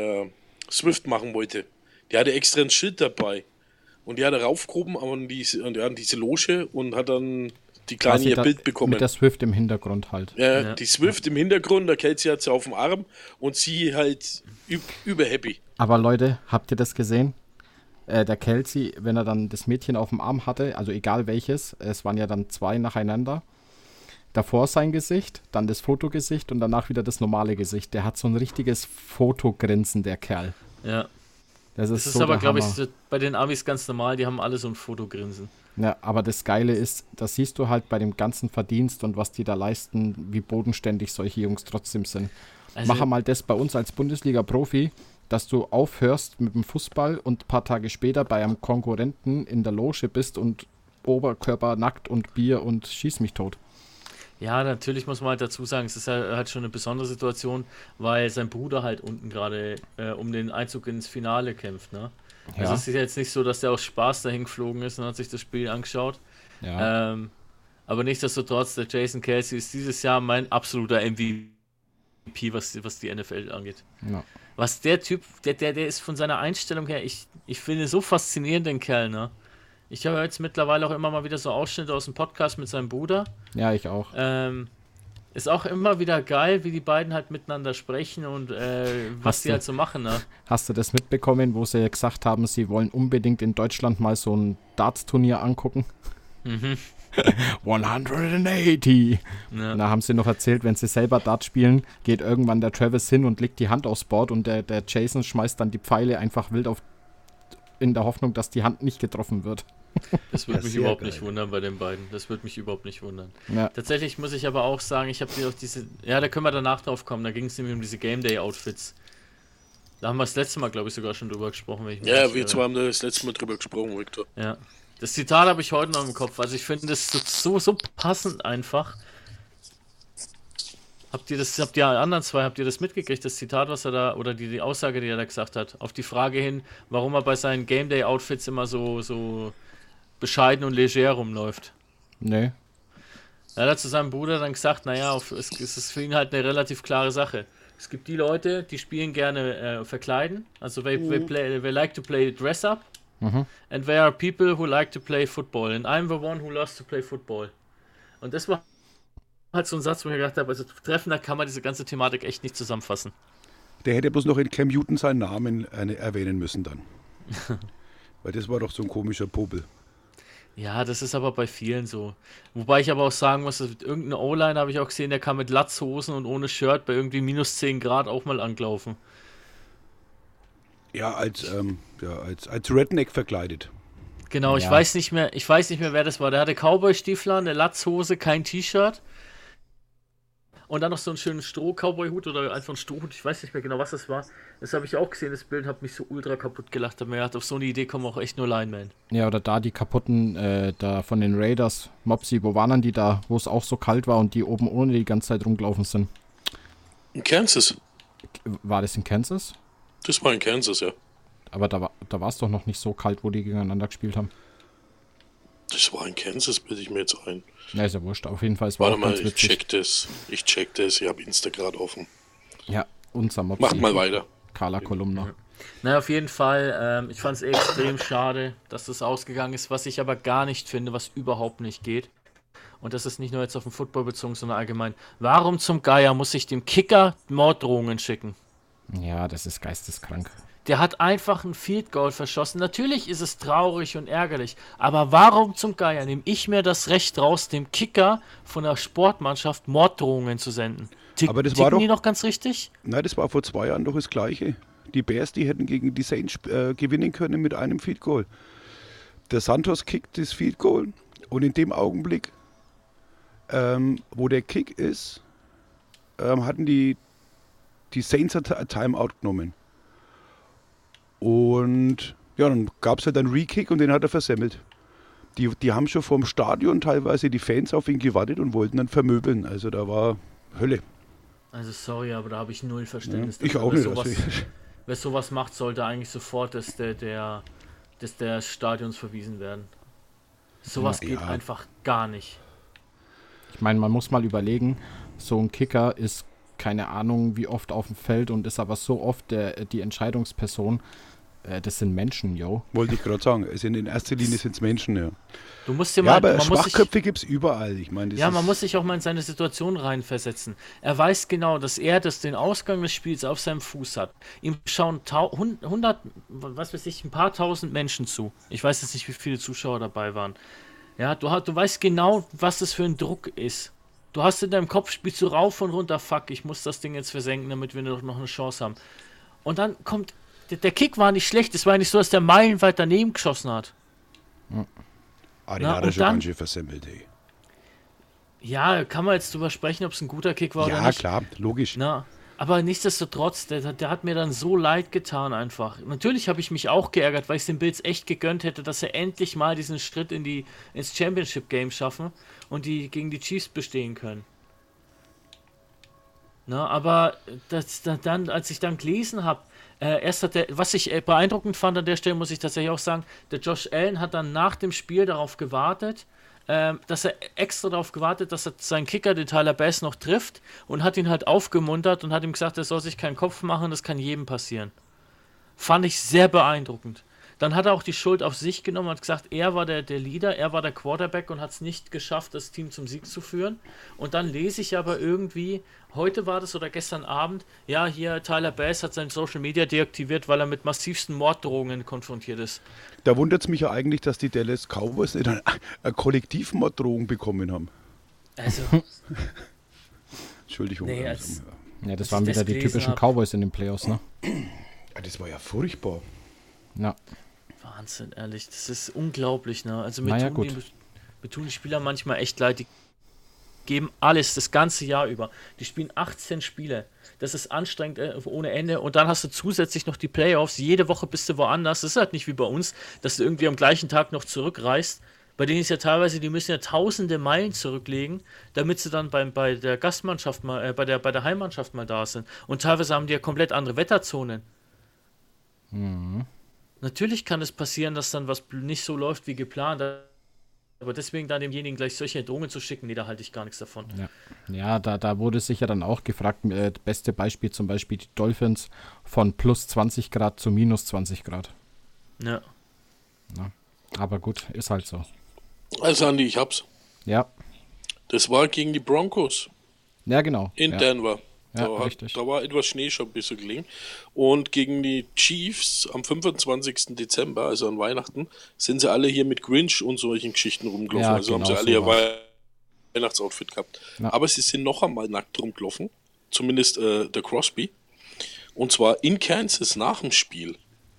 Swift machen wollte. Der hatte extra ein Schild dabei. Und die hat er raufgehoben an diese Loge und hat dann die Kleine ihr Bild bekommen.
Mit der Swift im Hintergrund halt.
Ja, die Swift im Hintergrund, der Kelsey hat sie auf dem Arm und sie halt überhappy.
Aber Leute, habt ihr das gesehen? Der Kelsey, wenn er dann das Mädchen auf dem Arm hatte, also egal welches, es waren ja dann zwei nacheinander, davor sein Gesicht, dann das Fotogesicht und danach wieder das normale Gesicht. Der hat so ein richtiges Fotogrinsen, der Kerl.
Ja.
Das ist so
aber, glaube ich, bei den Amis ganz normal, die haben alle so ein Fotogrinsen.
Ja, aber das Geile ist, das siehst du halt bei dem ganzen Verdienst und was die da leisten, wie bodenständig solche Jungs trotzdem sind. Also, mach mal das bei uns als Bundesliga-Profi, dass du aufhörst mit dem Fußball und ein paar Tage später bei einem Konkurrenten in der Loge bist und Oberkörper nackt und Bier und schieß mich tot.
Ja, natürlich muss man halt dazu sagen, es ist halt schon eine besondere Situation, weil sein Bruder halt unten gerade um den Einzug ins Finale kämpft, ne? Ja. Also es ist jetzt nicht so, dass der aus Spaß dahin geflogen ist und hat sich das Spiel angeschaut. Ja. Aber nichtsdestotrotz, der Jason Kelsey ist dieses Jahr mein absoluter MVP, was die NFL angeht. Ja. Was der Typ, der ist von seiner Einstellung her, ich finde so faszinierend, den Kerl, ne? Ich höre jetzt mittlerweile auch immer mal wieder so Ausschnitte aus dem Podcast mit seinem Bruder.
Ja, ich auch.
Ist auch immer wieder geil, wie die beiden halt miteinander sprechen und was die halt so machen, ne?
Hast du das mitbekommen, wo sie gesagt haben, sie wollen unbedingt in Deutschland mal so ein Darts-Turnier angucken? Mhm. 180. Ja. Da haben sie noch erzählt, wenn sie selber Dart spielen, geht irgendwann der Travis hin und legt die Hand aufs Board und der Jason schmeißt dann die Pfeile einfach wild in der Hoffnung, dass die Hand nicht getroffen wird.
Das würde mich überhaupt nicht wundern bei den beiden. Das würde mich überhaupt nicht wundern. Ja. Tatsächlich muss ich aber auch sagen, ich habe dir auch da können wir danach drauf kommen, da ging es nämlich um diese Game Day Outfits. Da haben wir das letzte Mal, glaube ich, sogar schon drüber gesprochen.
Wir zwei haben das letzte Mal drüber gesprochen, Victor.
Ja. Das Zitat habe ich heute noch im Kopf. Also ich finde das so passend einfach. Habt ihr anderen zwei, habt ihr das mitgekriegt, das Zitat, was er da, oder die Aussage, die er da gesagt hat, auf die Frage hin, warum er bei seinen Game Day Outfits immer so bescheiden und leger rumläuft?
Nee.
Er hat zu seinem Bruder dann gesagt, naja, es ist für ihn halt eine relativ klare Sache. Es gibt die Leute, die spielen gerne verkleiden, also they like to play dress up, and there are people who like to play football, and I'm the one who loves to play football. Und das war halt so ein Satz, wo ich gedacht habe, also treffender kann man diese ganze Thematik echt nicht zusammenfassen.
Der hätte bloß noch in Cam Newton seinen Namen erwähnen müssen dann. Weil das war doch so ein komischer Popel.
Ja, das ist aber bei vielen so. Wobei ich aber auch sagen muss, irgendeine O-Line habe ich auch gesehen, der kam mit Latzhosen und ohne Shirt bei irgendwie minus 10 Grad auch mal angelaufen.
Ja, als Redneck verkleidet.
Genau, ja. Ich weiß nicht mehr, wer das war. Der hatte Cowboy-Stiefel, eine Latzhose, kein T-Shirt. Und dann noch so einen schönen Stroh-Cowboy-Hut oder einfach einen Strohhut. Ich weiß nicht mehr genau, was das war. Das habe ich auch gesehen, das Bild, hat mich so ultra kaputt gelacht. Hab mir gedacht, auf so eine Idee kommen auch echt nur Linemen.
Ja, oder da die kaputten, da von den Raiders, Mopsy, wo waren dann die da, wo es auch so kalt war und die oben ohne die ganze Zeit rumgelaufen sind?
In Kansas.
War das in Kansas?
Das war in Kansas, ja.
Aber da war es doch noch nicht so kalt, wo die gegeneinander gespielt haben.
Das war in Kansas, bilde ich mir jetzt ein.
Ja, ist ja wurscht. Auf jeden Fall, es war
Warte
auch
mal,
ganz witzig.
Ich check das. Ich habe Insta gerade offen.
Ja, unser Mopsi.
Macht mal weiter.
Carla Kolumna.
Na, auf jeden Fall. Ich fand es extrem schade, dass das ausgegangen ist, was ich aber gar nicht finde, was überhaupt nicht geht. Und das ist nicht nur jetzt auf den Football bezogen, sondern allgemein. Warum zum Geier muss ich dem Kicker Morddrohungen schicken?
Ja, das ist geisteskrank.
Der hat einfach ein Field Goal verschossen. Natürlich ist es traurig und ärgerlich, aber warum zum Geier nehme ich mir das Recht raus, dem Kicker von der Sportmannschaft Morddrohungen zu senden?
Aber das war
Ticken
doch,
die noch ganz richtig?
nein, das war vor 2 Jahren doch das Gleiche. Die Bears, die hätten gegen die Saints gewinnen können mit einem Field Goal. Der Santos kickt das Field Goal und in dem Augenblick, wo der Kick ist, hatten die Saints ein Timeout genommen. Und ja, dann gab es halt einen Re-Kick und den hat er versemmelt. Die haben schon vorm Stadion teilweise die Fans auf ihn gewartet und wollten dann vermöbeln. Also da war Hölle.
Also sorry, aber da habe ich null Verständnis.
Ja, ich
dafür.
auch nicht.
Wer sowas macht, sollte eigentlich sofort des Stadions verwiesen werden. Sowas geht einfach gar nicht.
Ich meine, man muss mal überlegen, so ein Kicker ist keine Ahnung wie oft auf dem Feld und ist aber so oft die Entscheidungsperson. Das sind Menschen, yo.
Wollte ich gerade sagen. Also in erster Linie sind es Menschen, ja.
Du musst dir mal,
aber Schwachköpfe gibt es überall. Ich meine,
man muss sich auch mal in seine Situation reinversetzen. Er weiß genau, dass er den Ausgang des Spiels auf seinem Fuß hat. Ihm schauen 100, was weiß ich, ein paar tausend Menschen zu. Ich weiß jetzt nicht, wie viele Zuschauer dabei waren. Ja, du weißt genau, was das für ein Druck ist. Du hast in deinem Kopf, spielst du rauf und runter, fuck, ich muss das Ding jetzt versenken, damit wir noch eine Chance haben. Und dann kommt, der Kick war nicht schlecht, es war nicht so, dass der meilenweit daneben geschossen hat.
Den hat er schon ganz schön versemmelt, ey.
Ja, kann man jetzt drüber sprechen, ob es ein guter Kick war oder nicht.
Ja, klar, logisch.
Na, aber nichtsdestotrotz, der hat mir dann so leid getan einfach. Natürlich habe ich mich auch geärgert, weil ich den Bills echt gegönnt hätte, dass er endlich mal diesen Schritt ins Championship-Game schaffen und die gegen die Chiefs bestehen können. Na, aber dann, als ich dann gelesen habe, was ich beeindruckend fand an der Stelle, muss ich tatsächlich auch sagen, der Josh Allen hat dann nach dem Spiel darauf gewartet, dass er extra darauf gewartet, dass er seinen Kicker, den Tyler Bass, noch trifft und hat ihn halt aufgemuntert und hat ihm gesagt, er soll sich keinen Kopf machen, das kann jedem passieren. Fand ich sehr beeindruckend. Dann hat er auch die Schuld auf sich genommen und hat gesagt, er war der Leader, er war der Quarterback und hat es nicht geschafft, das Team zum Sieg zu führen. Und dann lese ich aber irgendwie, heute war das oder gestern Abend, ja, hier Tyler Bass hat sein Social Media deaktiviert, weil er mit massivsten Morddrohungen konfrontiert ist.
Da wundert es mich ja eigentlich, dass die Dallas Cowboys nicht eine Kollektivmorddrohung bekommen haben.
Also.
Entschuldigung.
Nee,
ja, das waren wieder die typischen Cowboys in den Playoffs, ne?
Ja, das war ja furchtbar.
Ja.
Wahnsinn, ehrlich. Das ist unglaublich, ne? Also mir tun die Spieler manchmal echt leid. Die geben alles, das ganze Jahr über. Die spielen 18 Spiele. Das ist anstrengend ohne Ende. Und dann hast du zusätzlich noch die Playoffs. Jede Woche bist du woanders. Das ist halt nicht wie bei uns, dass du irgendwie am gleichen Tag noch zurückreist. Bei denen ist ja teilweise, die müssen ja tausende Meilen zurücklegen, damit sie dann bei der Gastmannschaft mal, bei der Heimmannschaft mal da sind. Und teilweise haben die ja komplett andere Wetterzonen.
Mhm.
Natürlich kann es passieren, dass dann was nicht so läuft wie geplant, aber deswegen dann demjenigen gleich solche Drohungen zu schicken, nee, da halte ich gar nichts davon.
Ja, da wurde sich ja dann auch gefragt, beste Beispiel zum Beispiel die Dolphins von plus 20 Grad zu minus 20 Grad.
Ja.
Aber gut, ist halt so.
Also Andi, ich hab's.
Ja.
Das war gegen die Broncos.
Ja, genau.
In Denver.
Ja,
Da
richtig.
war etwas Schnee schon ein bisschen gelegen. Und gegen die Chiefs am 25. Dezember, also an Weihnachten, sind sie alle hier mit Grinch und solchen Geschichten rumgelaufen.
Ja,
also
genau,
haben sie alle
so
ihr Weihnachtsoutfit gehabt.
Ja.
Aber sie sind noch einmal nackt rumgelaufen. Zumindest der Crosby. Und zwar in Kansas nach dem Spiel.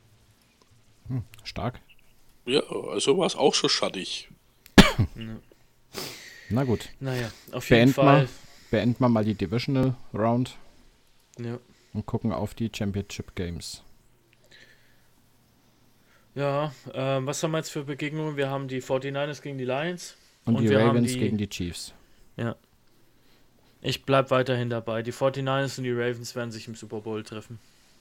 Stark.
Ja, also war es auch schon schattig.
Na gut.
Naja, auf jeden Fall.
Beenden wir mal die Divisional Round
Ja.
und gucken auf die Championship Games.
Ja, was haben wir jetzt für Begegnungen? Wir haben die 49ers gegen die Lions.
Und die
wir haben
Ravens gegen die Chiefs.
Ja. Ich bleib weiterhin dabei. Die 49ers und die Ravens werden sich im Super Bowl treffen.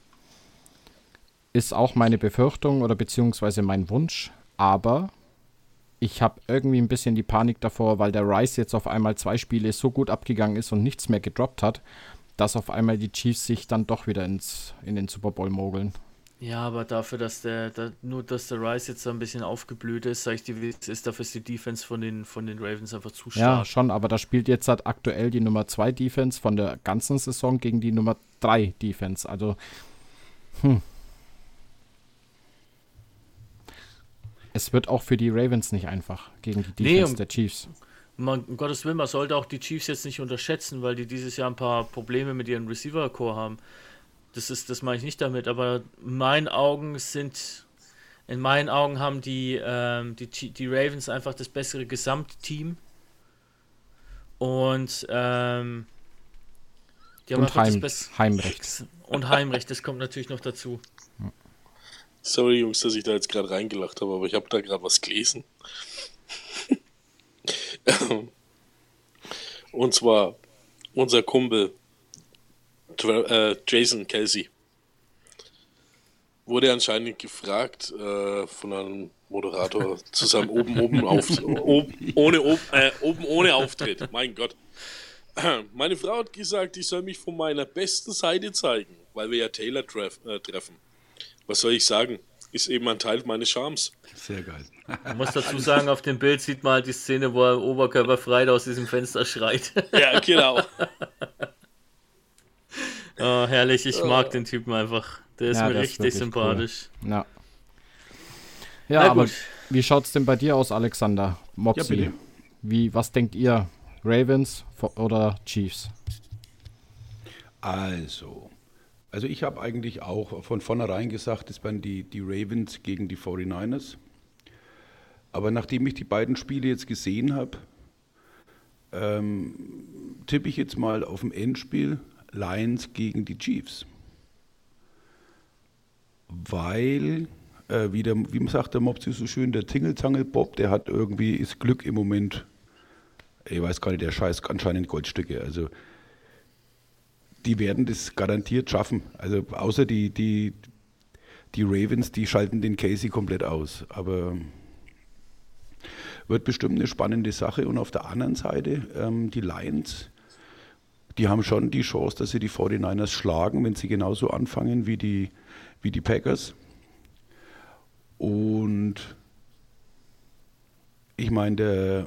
Ist auch meine Befürchtung oder beziehungsweise mein Wunsch, aber ich habe irgendwie ein bisschen die Panik davor, weil der Rice jetzt auf einmal 2 Spiele so gut abgegangen ist und nichts mehr gedroppt hat, dass auf einmal die Chiefs sich dann doch wieder in den Super Bowl mogeln.
Ja, aber dafür, dass der Rice jetzt so ein bisschen aufgeblüht ist, sag ich dir, dafür ist die Defense von den Ravens einfach zu stark.
Ja, schon, aber da spielt jetzt halt aktuell die Nummer 2 Defense von der ganzen Saison gegen die Nummer 3 Defense. Also, es wird auch für die Ravens nicht einfach gegen die Defense der Chiefs.
Um Gottes Willen, man sollte auch die Chiefs jetzt nicht unterschätzen, weil die dieses Jahr ein paar Probleme mit ihrem Receiver-Core haben. Das meine ich nicht damit, aber in meinen Augen haben die Ravens einfach das bessere Gesamtteam. Und die haben einfach
Heimrecht.
Und Heimrecht, das kommt natürlich noch dazu.
Sorry, Jungs, dass ich da jetzt gerade reingelacht habe, aber ich habe da gerade was gelesen. Und zwar unser Kumpel Jason Kelsey wurde anscheinend gefragt von einem Moderator zusammen oben ohne Auftritt. Mein Gott. Meine Frau hat gesagt, ich soll mich von meiner besten Seite zeigen, weil wir ja Taylor treffen. Was soll ich sagen? Ist eben ein Teil meines Charmes.
Sehr geil.
Man muss dazu sagen, auf dem Bild sieht man halt die Szene, wo er oberkörperfrei aus diesem Fenster schreit.
Ja, genau.
Oh, herrlich, ich mag den Typen einfach. Der ist mir richtig sympathisch.
Cool. Ja, aber wie schaut's denn bei dir aus, Alexander? Mopsi?
Ja,
was denkt ihr? Ravens oder Chiefs?
Also ich habe eigentlich auch von vornherein gesagt, es waren die Ravens gegen die 49ers. Aber nachdem ich die beiden Spiele jetzt gesehen habe, tippe ich jetzt mal auf ein Endspiel Lions gegen die Chiefs. Weil, wie sagt der Mopsi so schön, der Tingeltangel-Bob, der hat irgendwie, ist Glück im Moment, ich weiß gar nicht, der scheißt anscheinend Goldstücke. Also die werden das garantiert schaffen. Also außer die Ravens, die schalten den Casey komplett aus. Aber wird bestimmt eine spannende Sache. Und auf der anderen Seite, die Lions, die haben schon die Chance, dass sie die 49ers schlagen, wenn sie genauso anfangen wie die Packers. Und ich meine,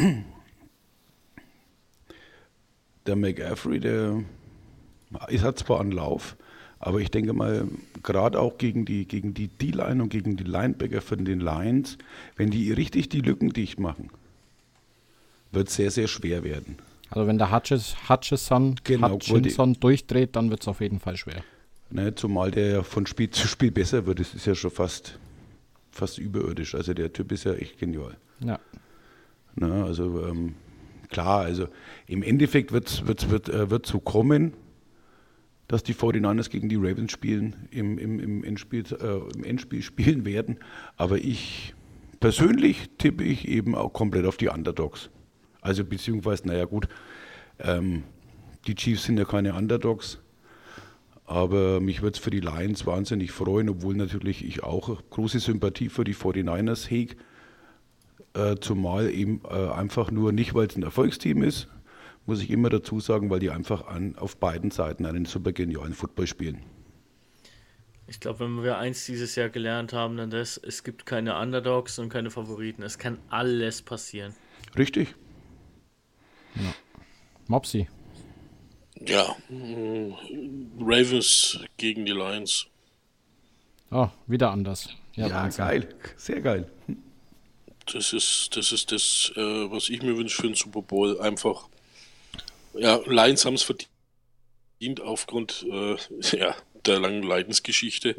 der McCaffrey, der hat zwar einen Lauf, aber ich denke mal, gerade auch gegen die D-Line und gegen die Linebacker von den Lions, wenn die richtig die Lücken dicht machen, wird es sehr, sehr schwer werden.
Also wenn der Hutchinson durchdreht, dann wird es auf jeden Fall schwer.
Ne, zumal der von Spiel zu Spiel besser wird, das ist ja schon fast überirdisch. Also der Typ ist ja echt genial.
Ja.
Ne, also klar, also im Endeffekt wird so kommen, dass die 49ers gegen die Ravens spielen, im Endspiel spielen werden. Aber ich persönlich tippe ich eben auch komplett auf die Underdogs. Also beziehungsweise, naja gut, die Chiefs sind ja keine Underdogs, aber mich würde es für die Lions wahnsinnig freuen, obwohl natürlich ich auch große Sympathie für die 49ers hege, zumal eben einfach nur nicht, weil es ein Erfolgsteam ist, muss ich immer dazu sagen, weil die einfach auf beiden Seiten einen super genialen Football spielen.
Ich glaube, wenn wir eins dieses Jahr gelernt haben, dann es gibt keine Underdogs und keine Favoriten. Es kann alles passieren.
Richtig.
Ja. Mopsi.
Ja, Ravens gegen die Lions.
Oh, wieder anders.
Ja, geil. Sehr geil.
Das ist das, was ich mir wünsche für den Super Bowl. Einfach, ja, Lions haben es verdient aufgrund der langen Leidensgeschichte.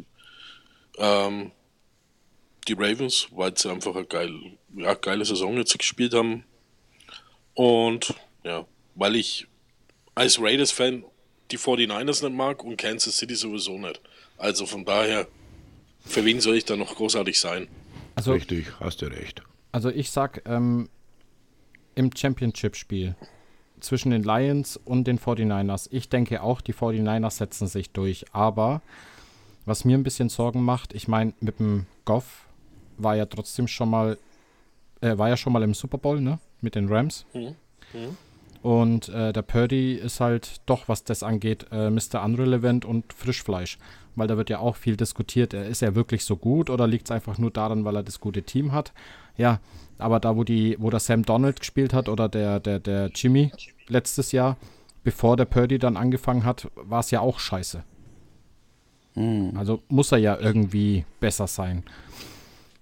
Die Ravens, weil sie einfach eine geile Saison jetzt gespielt haben. Und ja, weil ich als Raiders-Fan die 49ers nicht mag und Kansas City sowieso nicht. Also von daher, für wen soll ich da noch großartig sein?
Also,
richtig, hast du recht.
Also ich sag, im Championship-Spiel zwischen den Lions und den 49ers, ich denke auch, die 49ers setzen sich durch. Aber was mir ein bisschen Sorgen macht, ich meine, mit dem Goff war ja trotzdem schon mal im Super Bowl, ne? Mit den Rams. Und der Purdy ist halt doch, was das angeht, Mr. Unrelevant und Frischfleisch. Weil da wird ja auch viel diskutiert, ist er wirklich so gut oder liegt es einfach nur daran, weil er das gute Team hat? Ja, aber da, wo der Sam Donald gespielt hat oder der Jimmy letztes Jahr, bevor der Purdy dann angefangen hat, war es ja auch scheiße. Also muss er ja irgendwie besser sein.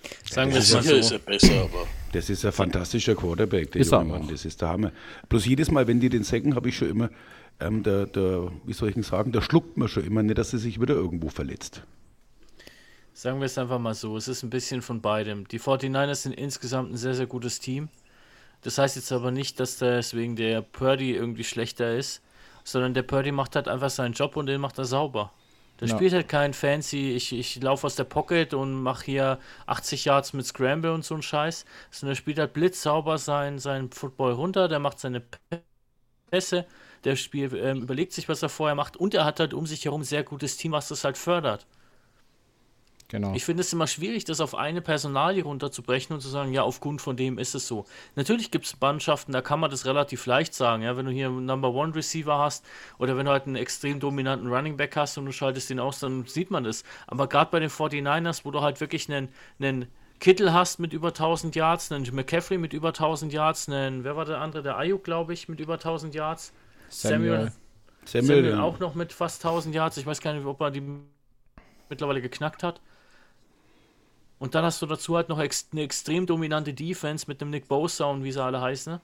Sagen wir es mal
Sicher ist
so.
er besser, aber
Das ist ein fantastischer Quarterback, der
Ist er
junge Mann.
auch.
Das ist der Hammer. Bloß jedes Mal, wenn die den sacken, habe ich schon immer, wie soll ich denn sagen, da schluckt man schon immer nicht, dass er sich wieder irgendwo verletzt.
Sagen wir es einfach mal so, es ist ein bisschen von beidem. Die 49ers sind insgesamt ein sehr, sehr gutes Team. Das heißt jetzt aber nicht, dass deswegen der Purdy irgendwie schlechter ist, sondern der Purdy macht halt einfach seinen Job und den macht er sauber. Der
Ja.
spielt halt kein fancy, ich laufe aus der Pocket und mache hier 80 Yards mit Scramble und so ein Scheiß, sondern der spielt halt blitzsauber seinen Football runter, der macht seine Pässe, der überlegt sich, was er vorher macht und er hat halt um sich herum ein sehr gutes Team, was das halt fördert.
Genau.
Ich finde es immer schwierig, das auf eine Personalie runterzubrechen und zu sagen, ja, aufgrund von dem ist es so. Natürlich gibt es Mannschaften, da kann man das relativ leicht sagen, ja, wenn du hier einen Number One Receiver hast oder wenn du halt einen extrem dominanten Running Back hast und du schaltest den aus, dann sieht man das. Aber gerade bei den 49ers, wo du halt wirklich einen Kittel hast mit über 1000 Yards, einen McCaffrey mit über 1000 Yards, wer war der andere? Der Ayuk, glaube ich, mit über 1000 Yards. Samuel auch noch mit fast 1000 Yards. Ich weiß gar nicht, ob er die mittlerweile geknackt hat. Und dann hast du dazu halt noch eine extrem dominante Defense mit dem Nick Bosa und wie sie alle heißen.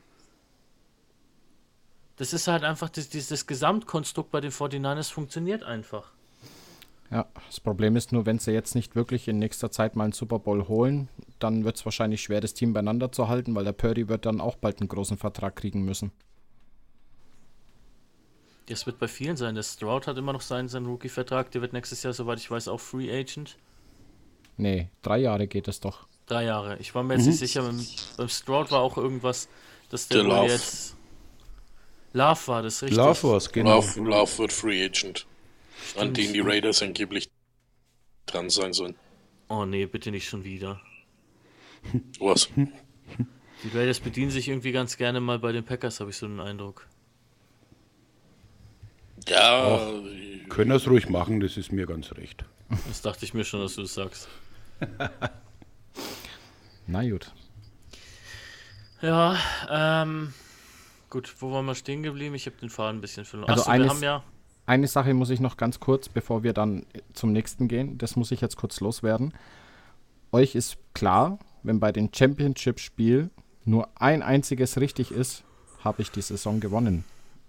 Das ist halt einfach, das Gesamtkonstrukt bei den 49ers funktioniert einfach.
Ja, das Problem ist nur, wenn sie jetzt nicht wirklich in nächster Zeit mal einen Super Bowl holen, dann wird es wahrscheinlich schwer, das Team beieinander zu halten, weil der Purdy wird dann auch bald einen großen Vertrag kriegen müssen.
Das wird bei vielen sein. Der Stroud hat immer noch seinen Rookie-Vertrag. Der wird nächstes Jahr, soweit ich weiß, auch Free Agent.
Nee, 3 Jahre geht es doch.
3 Jahre. Ich war mir jetzt nicht sicher. Beim Stroud war auch irgendwas, dass der
Der
wohl
Love.
jetzt... Love war das, richtig?
Love war's, genau.
Love wird Free Agent, an den die Raiders angeblich dran sein sollen.
Oh nee, bitte nicht schon wieder.
Was?
Die Raiders bedienen sich irgendwie ganz gerne mal bei den Packers, habe ich so den Eindruck.
Ja,
Können das ruhig machen, das ist mir ganz recht.
Das dachte ich mir schon, dass du das sagst.
Na gut.
Ja, gut, wo waren wir stehen geblieben? Ich habe den Faden ein bisschen verloren.
Also
Achso, wir haben ja...
Eine Sache muss ich noch ganz kurz, bevor wir dann zum nächsten gehen, das muss ich jetzt kurz loswerden. Euch ist klar, wenn bei den Championship-Spielen nur ein einziges richtig ist, habe ich die Saison gewonnen.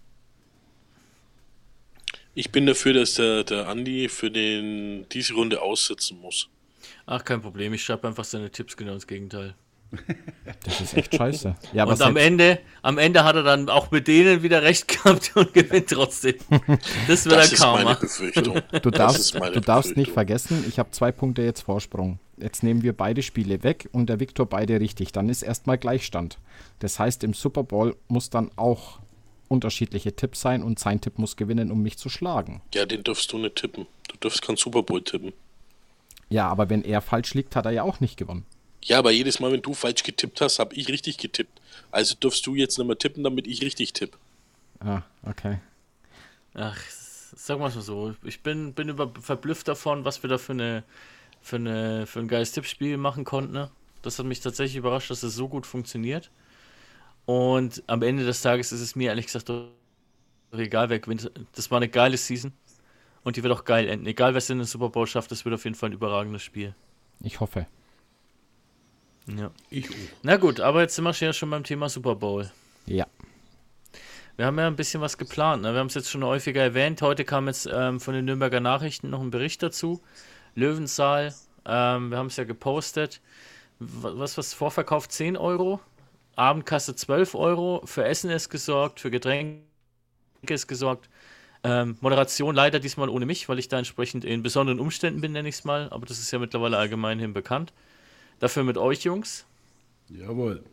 ich bin dafür, dass der Andi für diese Runde aussitzen muss.
Ach, kein Problem, ich schreibe einfach seine Tipps genau ins Gegenteil.
Das ist echt scheiße. Ja,
Und am Ende hat er dann auch mit denen wieder recht gehabt und gewinnt trotzdem. Das wird
Das
er
ist
kaum
meine
machen.
Befürchtung.
Du
Das ist
darfst
meine
nicht
Befürchtung.
vergessen, ich habe 2 Punkte jetzt Vorsprung. Jetzt nehmen wir beide Spiele weg und der Viktor beide richtig. Dann ist erstmal Gleichstand. Das heißt, im Super Bowl muss dann auch unterschiedliche Tipps sein und sein Tipp muss gewinnen, um mich zu schlagen.
Ja, den darfst du nicht tippen. Du darfst keinen Super Bowl tippen.
Ja, aber wenn er falsch liegt, hat er ja auch nicht gewonnen.
Ja, aber jedes Mal, wenn du falsch getippt hast, habe ich richtig getippt. Also darfst du jetzt nicht mehr tippen, damit ich richtig tippe.
Ah, okay.
Ach, sag mal so, ich bin verblüfft davon, was wir da für ein geiles Tippspiel machen konnten. Ne? Das hat mich tatsächlich überrascht, dass es so gut funktioniert. Und am Ende des Tages ist es mir ehrlich gesagt doch egal, wer gewinnt. Das war eine geile Season und die wird auch geil enden. Egal, wer es in den Super Bowl schafft, das wird auf jeden Fall ein überragendes Spiel.
Ich hoffe.
Ja.
Ich auch.
Na gut, aber jetzt sind wir ja schon beim Thema Super Bowl.
Ja.
Wir haben ja ein bisschen was geplant. Ne? Wir haben es jetzt schon häufiger erwähnt. Heute kam jetzt von den Nürnberger Nachrichten noch ein Bericht dazu. Löwenzahl, wir haben es ja gepostet. Was Vorverkauf 10 Euro, Abendkasse 12 Euro, für Essen ist gesorgt, für Getränke ist gesorgt. Moderation leider diesmal ohne mich, weil ich da entsprechend in besonderen Umständen bin, nenne ich es mal. Aber das ist ja mittlerweile allgemeinhin bekannt. Dafür mit euch, Jungs.
Jawohl.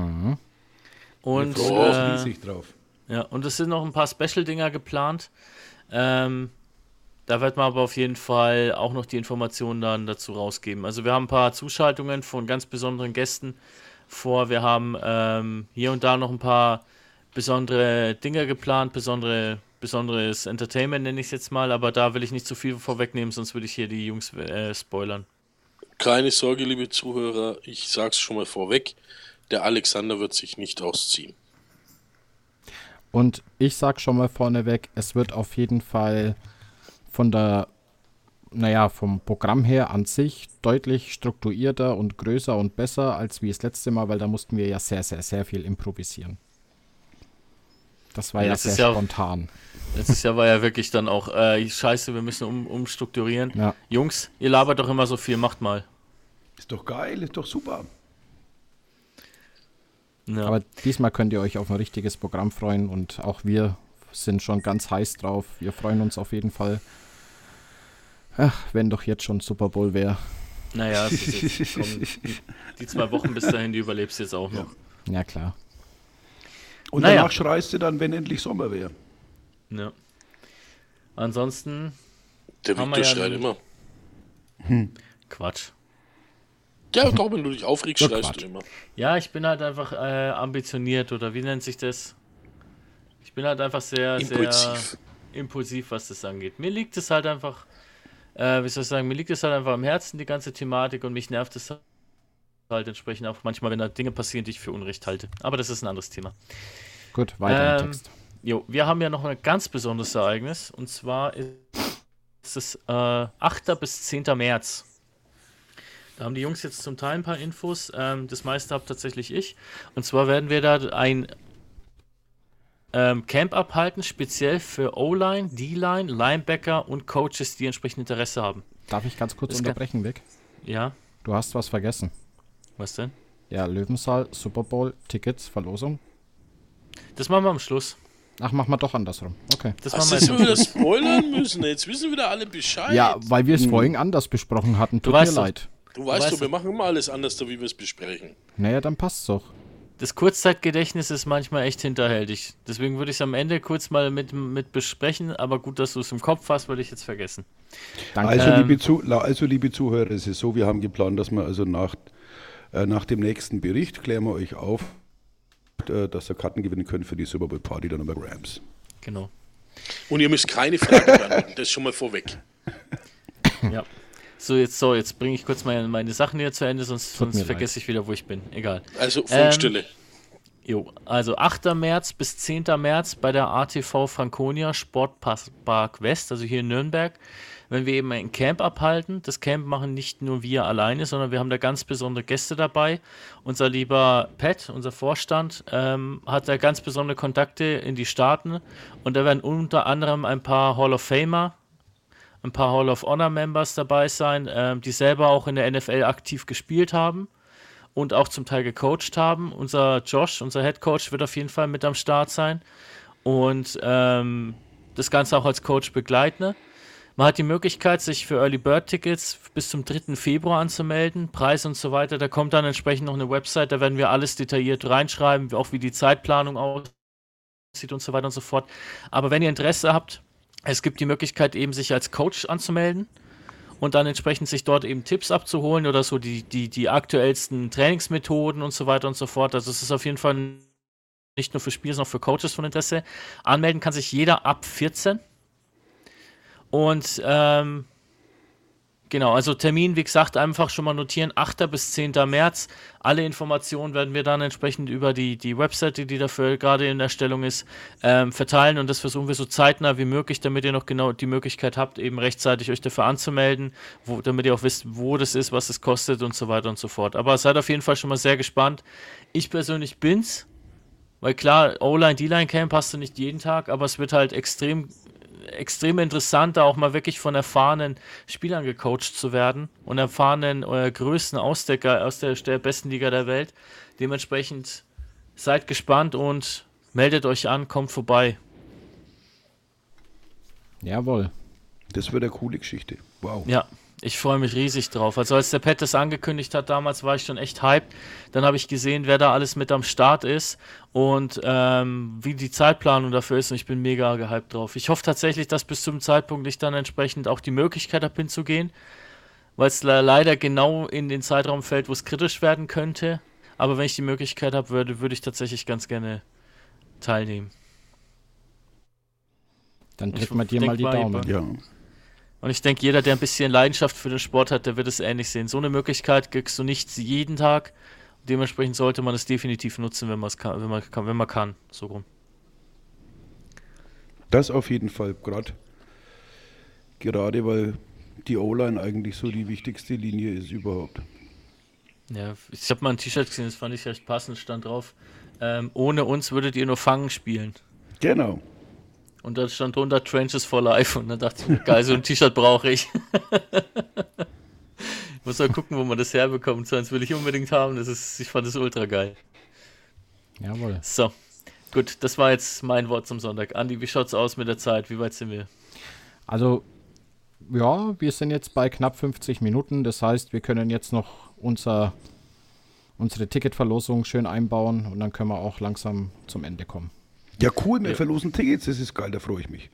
Und
Wir freuen uns riesig drauf.
ja, und es sind noch ein paar Special-Dinger geplant. Da wird man aber auf jeden Fall auch noch die Informationen dann dazu rausgeben. Also wir haben ein paar Zuschaltungen von ganz besonderen Gästen vor. Wir haben hier und da noch ein paar besondere Dinge geplant, besonderes Entertainment nenne ich es jetzt mal, aber da will ich nicht zu viel vorwegnehmen, sonst würde ich hier die Jungs spoilern.
Keine Sorge, liebe Zuhörer, ich sag's schon mal vorweg, der Alexander wird sich nicht ausziehen.
Und ich sag schon mal vorneweg, es wird auf jeden Fall von der naja, vom Programm her an sich deutlich strukturierter und größer und besser als wie das letzte Mal, weil da mussten wir ja sehr, sehr, sehr viel improvisieren. Das war ja sehr spontan.
Letztes Jahr war ja wirklich dann auch, scheiße, wir müssen umstrukturieren.
Ja.
Jungs, ihr labert doch immer so viel, macht mal.
Ist doch geil, ist doch super.
Ja.
Aber diesmal könnt ihr euch auf ein richtiges Programm freuen und auch wir sind schon ganz heiß drauf. Wir freuen uns auf jeden Fall. Ach, wenn doch jetzt schon Super Bowl wäre.
Naja, die 2 Wochen bis dahin, die überlebst du jetzt auch noch.
Ja, klar.
Und danach schreist du dann, wenn endlich Sommer wäre.
Ja. Ansonsten.
Der Victor schreit immer.
Quatsch.
Ja, doch, wenn du dich aufregst, schreist du immer.
Ja, ich bin halt einfach ambitioniert, oder wie nennt sich das? Ich bin halt einfach sehr impulsiv, was das angeht. Mir liegt es halt einfach, mir liegt es halt einfach am Herzen, die ganze Thematik, und mich nervt es halt entsprechend auch manchmal, wenn da Dinge passieren, die ich für Unrecht halte. Aber das ist ein anderes Thema.
Gut, weiter im Text.
Wir haben ja noch ein ganz besonderes Ereignis, und zwar ist es 8. bis 10. März. Da haben die Jungs jetzt zum Teil ein paar Infos. Das meiste habe tatsächlich ich. Und zwar werden wir da ein Camp abhalten, speziell für O-Line, D-Line, Linebacker und Coaches, die entsprechend Interesse haben.
Darf ich ganz kurz unterbrechen, Vic?
Ja.
Du hast was vergessen.
Was denn?
Ja, Löwensaal, Super Bowl, Tickets, Verlosung.
Das machen wir am Schluss.
Ach, machen wir doch andersrum. Okay.
Das
Hast
machen wir
du wieder spoilern müssen? Jetzt wissen wieder alle Bescheid.
Ja, weil wir es vorhin anders besprochen hatten. Tut mir leid.
Du weißt doch, wir machen immer alles anders, wie wir es besprechen.
Naja, dann passt's doch.
Das Kurzzeitgedächtnis ist manchmal echt hinterhältig. Deswegen würde ich es am Ende kurz mal mit besprechen, aber gut, dass du es im Kopf hast, würde ich jetzt vergessen.
Danke.
Also, liebe Zuhörer, es ist so, wir haben geplant, dass wir also nach dem nächsten Bericht klären wir euch auf, dass ihr Karten gewinnen könnt für die Super Bowl Party dann bei Rams.
Genau.
Und ihr müsst keine Fragen beantworten, das ist schon mal vorweg.
Ja. Jetzt bringe ich kurz meine Sachen hier zu Ende, sonst vergesse ich wieder, wo ich bin. Egal.
Also Funkstille.
Also 8. März bis 10. März bei der ATV Franconia Sportpark West, also hier in Nürnberg, wenn wir eben ein Camp abhalten. Das Camp machen nicht nur wir alleine, sondern wir haben da ganz besondere Gäste dabei. Unser lieber Pat, unser Vorstand, hat da ganz besondere Kontakte in die Staaten, und da werden unter anderem ein paar Hall of Famer, ein paar Hall of Honor Members dabei sein, die selber auch in der NFL aktiv gespielt haben und auch zum Teil gecoacht haben. Unser Josh, unser Head Coach, wird auf jeden Fall mit am Start sein und das Ganze auch als Coach begleiten. Man hat die Möglichkeit, sich für Early Bird Tickets bis zum 3. Februar anzumelden, Preis und so weiter. Da kommt dann entsprechend noch eine Website, da werden wir alles detailliert reinschreiben, auch wie die Zeitplanung aussieht und so weiter und so fort. Aber wenn ihr Interesse habt, es gibt die Möglichkeit, eben sich als Coach anzumelden und dann entsprechend sich dort eben Tipps abzuholen oder so die aktuellsten Trainingsmethoden und so weiter und so fort. Also es ist auf jeden Fall nicht nur für Spieler, sondern auch für Coaches von Interesse. Anmelden kann sich jeder ab 14. Und genau, also Termin, wie gesagt, einfach schon mal notieren, 8. bis 10. März. Alle Informationen werden wir dann entsprechend über die Webseite, die dafür gerade in Erstellung ist, verteilen, und das versuchen wir so zeitnah wie möglich, damit ihr noch genau die Möglichkeit habt, eben rechtzeitig euch dafür anzumelden, damit ihr auch wisst, wo das ist, was es kostet und so weiter und so fort. Aber seid auf jeden Fall schon mal sehr gespannt. Ich persönlich bin's, weil klar, O-Line, D-Line Camp hast du nicht jeden Tag, aber es wird halt extrem interessant, da auch mal wirklich von erfahrenen Spielern gecoacht zu werden und erfahrenen Größen aus der besten Liga der Welt. Dementsprechend seid gespannt und meldet euch an, kommt vorbei.
Jawohl.
Das wird eine coole Geschichte. Wow.
Ja, ich freue mich riesig drauf. Also als der Pat das angekündigt hat, damals war ich schon echt hyped. Dann habe ich gesehen, wer da alles mit am Start ist und wie die Zeitplanung dafür ist, und ich bin mega gehypt drauf. Ich hoffe tatsächlich, dass bis zum Zeitpunkt ich dann entsprechend auch die Möglichkeit habe, hinzugehen, weil es leider genau in den Zeitraum fällt, wo es kritisch werden könnte. Aber wenn ich die Möglichkeit habe, würde ich tatsächlich ganz gerne teilnehmen.
Dann drücken wir dir mal die Daumen.
Ja.
Und ich denke, jeder, der ein bisschen Leidenschaft für den Sport hat, der wird es ähnlich sehen. So eine Möglichkeit kriegst du nicht jeden Tag. Dementsprechend sollte man es definitiv nutzen, wenn man kann. So rum.
Das auf jeden Fall, gerade weil die O-Line eigentlich so die wichtigste Linie ist überhaupt.
Ja, ich habe mal ein T-Shirt gesehen, das fand ich recht passend, stand drauf. Ohne uns würdet ihr nur Fangen spielen.
Genau.
Und da stand drunter Trenches for Life. Und dann dachte ich mir, geil, so ein T-Shirt brauche ich. Ich muss mal gucken, wo man das herbekommt. Sonst will ich unbedingt haben. Ich fand das ultra geil.
Jawohl.
So, gut, das war jetzt mein Wort zum Sonntag. Andi, wie schaut's aus mit der Zeit? Wie weit sind wir?
Also, ja, wir sind jetzt bei knapp 50 Minuten. Das heißt, wir können jetzt noch unsere Ticketverlosung schön einbauen und dann können wir auch langsam zum Ende kommen.
Ja, cool, wir verlosen Tickets, das ist geil, da freue ich mich.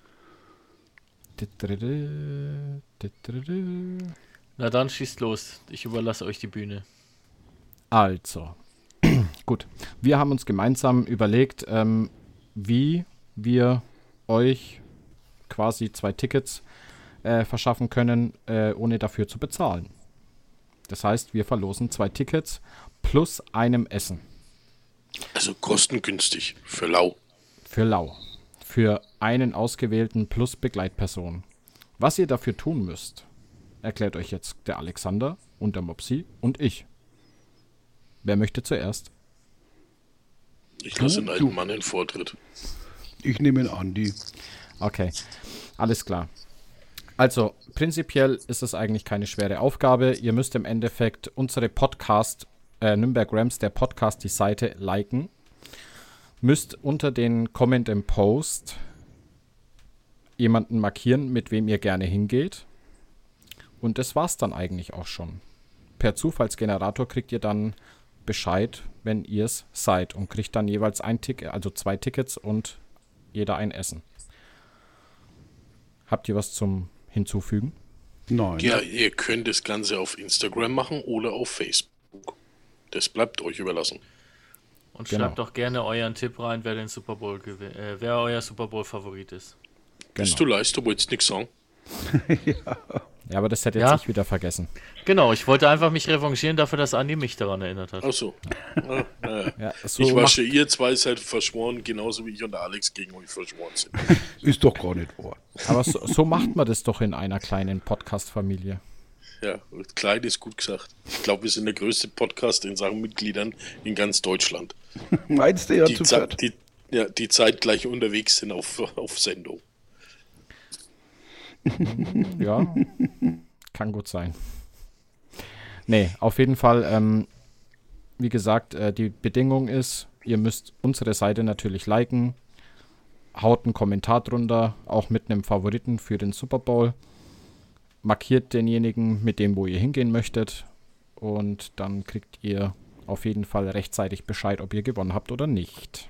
Na dann schießt los. Ich überlasse euch die Bühne.
Also, gut. Wir haben uns gemeinsam überlegt, wie wir euch quasi 2 Tickets verschaffen können, ohne dafür zu bezahlen. Das heißt, wir verlosen 2 Tickets plus einem Essen.
Also kostengünstig für Lau.
Für Lau. Für einen ausgewählten plus Begleitperson. Was ihr dafür tun müsst, erklärt euch jetzt der Alexander und der Mopsi und ich. Wer möchte zuerst?
Ich lasse einen alten Mann in Vortritt.
Ich nehme einen Andi.
Okay, alles klar. Also, prinzipiell ist es eigentlich keine schwere Aufgabe. Ihr müsst im Endeffekt unsere Podcast, Nürnberg Rams, der Podcast, die Seite liken. Müsst unter den Comment im Post jemanden markieren, mit wem ihr gerne hingeht. Und das war's dann eigentlich auch schon. Per Zufallsgenerator kriegt ihr dann Bescheid, wenn ihr es seid und kriegt dann jeweils ein Ticket, also 2 Tickets und jeder ein Essen. Habt ihr was zum Hinzufügen?
Nein.
Ja, ihr könnt das Ganze auf Instagram machen oder auf Facebook. Das bleibt euch überlassen.
Und
Genau.
schreibt doch gerne euren Tipp rein, wer den Super Bowl wer euer Super Bowl Favorit ist.
Bist du leist, du wolltest nichts sagen?
Ja, aber das hätte jetzt
Ja.
ich wieder vergessen.
Genau, ich wollte einfach mich revanchieren dafür, dass Andi mich daran erinnert hat.
Ach so.
Ja, so
Ich
macht-
wasche, ihr zwei seid verschworen, genauso wie ich und der Alex gegen euch verschworen sind.
Ist doch gar nicht wahr.
aber so macht man das doch in einer kleinen Podcast-Familie.
Ja, klein ist gut gesagt. Ich glaube, wir sind der größte Podcast in Sachen Mitgliedern in ganz Deutschland.
Meinst du ja
Die,
zu
Ze
fett?
die zeitgleich unterwegs sind auf Sendung.
Ja, kann gut sein. Nee, auf jeden Fall, wie gesagt, die Bedingung ist, ihr müsst unsere Seite natürlich liken, haut einen Kommentar drunter, auch mit einem Favoriten für den Super Bowl, markiert denjenigen mit dem, wo ihr hingehen möchtet und dann kriegt ihr auf jeden Fall rechtzeitig Bescheid, ob ihr gewonnen habt oder nicht.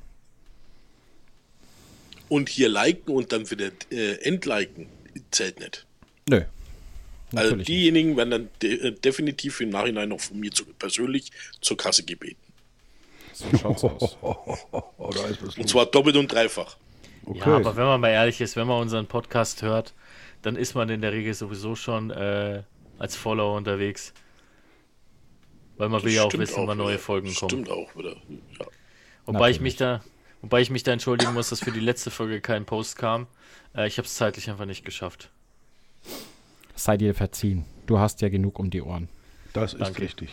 Und hier liken und dann wieder entliken zählt nicht.
Nö.
Also
Natürlich nicht.
diejenigen werden dann definitiv im Nachhinein noch von mir persönlich zur Kasse gebeten.
So schaut's aus.
Oh, da ist was
Und
los.
zwar doppelt und dreifach.
Ja, aber wenn man mal ehrlich ist, wenn man unseren Podcast hört, dann ist man in der Regel sowieso schon als Follower unterwegs. Weil man will ja auch
Stimmt
wissen, wann neue
wieder.
Folgen kommen.
Stimmt auch wieder. Ja.
Wobei ich mich da entschuldigen muss, dass für die letzte Folge kein Post kam. Ich habe es zeitlich einfach nicht geschafft.
Sei dir verziehen. Du hast ja genug um die Ohren.
Das ist
Danke.
richtig.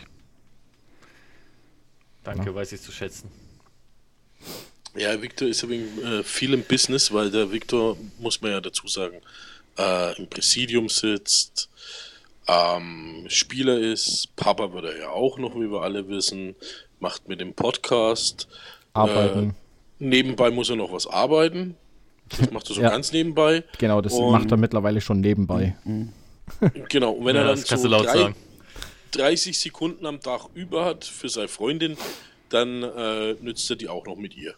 Danke, weiß ich zu schätzen.
Ja, Victor ist übrigens viel im Business, weil der Victor, muss man ja dazu sagen, im Präsidium sitzt, Spieler ist, Papa wird er ja auch noch, wie wir alle wissen, macht mit dem Podcast.
Arbeiten.
Nebenbei muss er noch was arbeiten. Das macht er so
Ja.
ganz nebenbei.
Genau, das
Und-
macht er mittlerweile schon nebenbei.
Genau, und wenn
Ja,
er dann
das kannst du
so
laut sagen.
30 Sekunden am Tag über hat für seine Freundin, dann nützt er die auch noch mit ihr.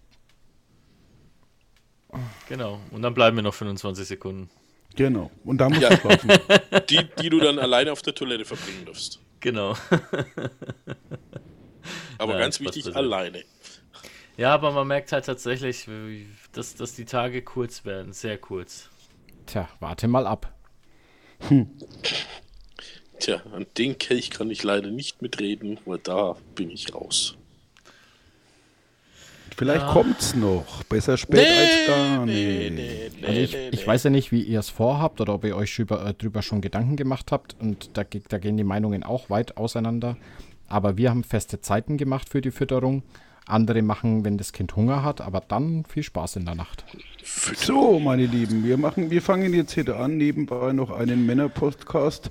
Genau. Und dann bleiben mir noch 25 Sekunden.
Genau. Und da muss
Ja.
ich schlafen.
Die du dann alleine auf der Toilette verbringen darfst.
Genau.
Aber
Ja,
ganz
Spaß
wichtig,
beiseite.
alleine.
Ja, aber man merkt halt tatsächlich, dass die Tage kurz werden. Sehr kurz.
Tja, warte mal ab.
Tja, an den Kelch kann ich leider nicht mitreden, weil da bin ich raus.
Vielleicht kommt's noch. Besser spät als gar nicht.
Also ich weiß ja nicht, wie ihr es vorhabt oder ob ihr euch drüber schon Gedanken gemacht habt. Und da gehen die Meinungen auch weit auseinander. Aber wir haben feste Zeiten gemacht für die Fütterung. Andere machen, wenn das Kind Hunger hat, aber dann viel Spaß in der Nacht.
So, meine Lieben, wir fangen jetzt hier an, nebenbei noch einen Männer-Podcast.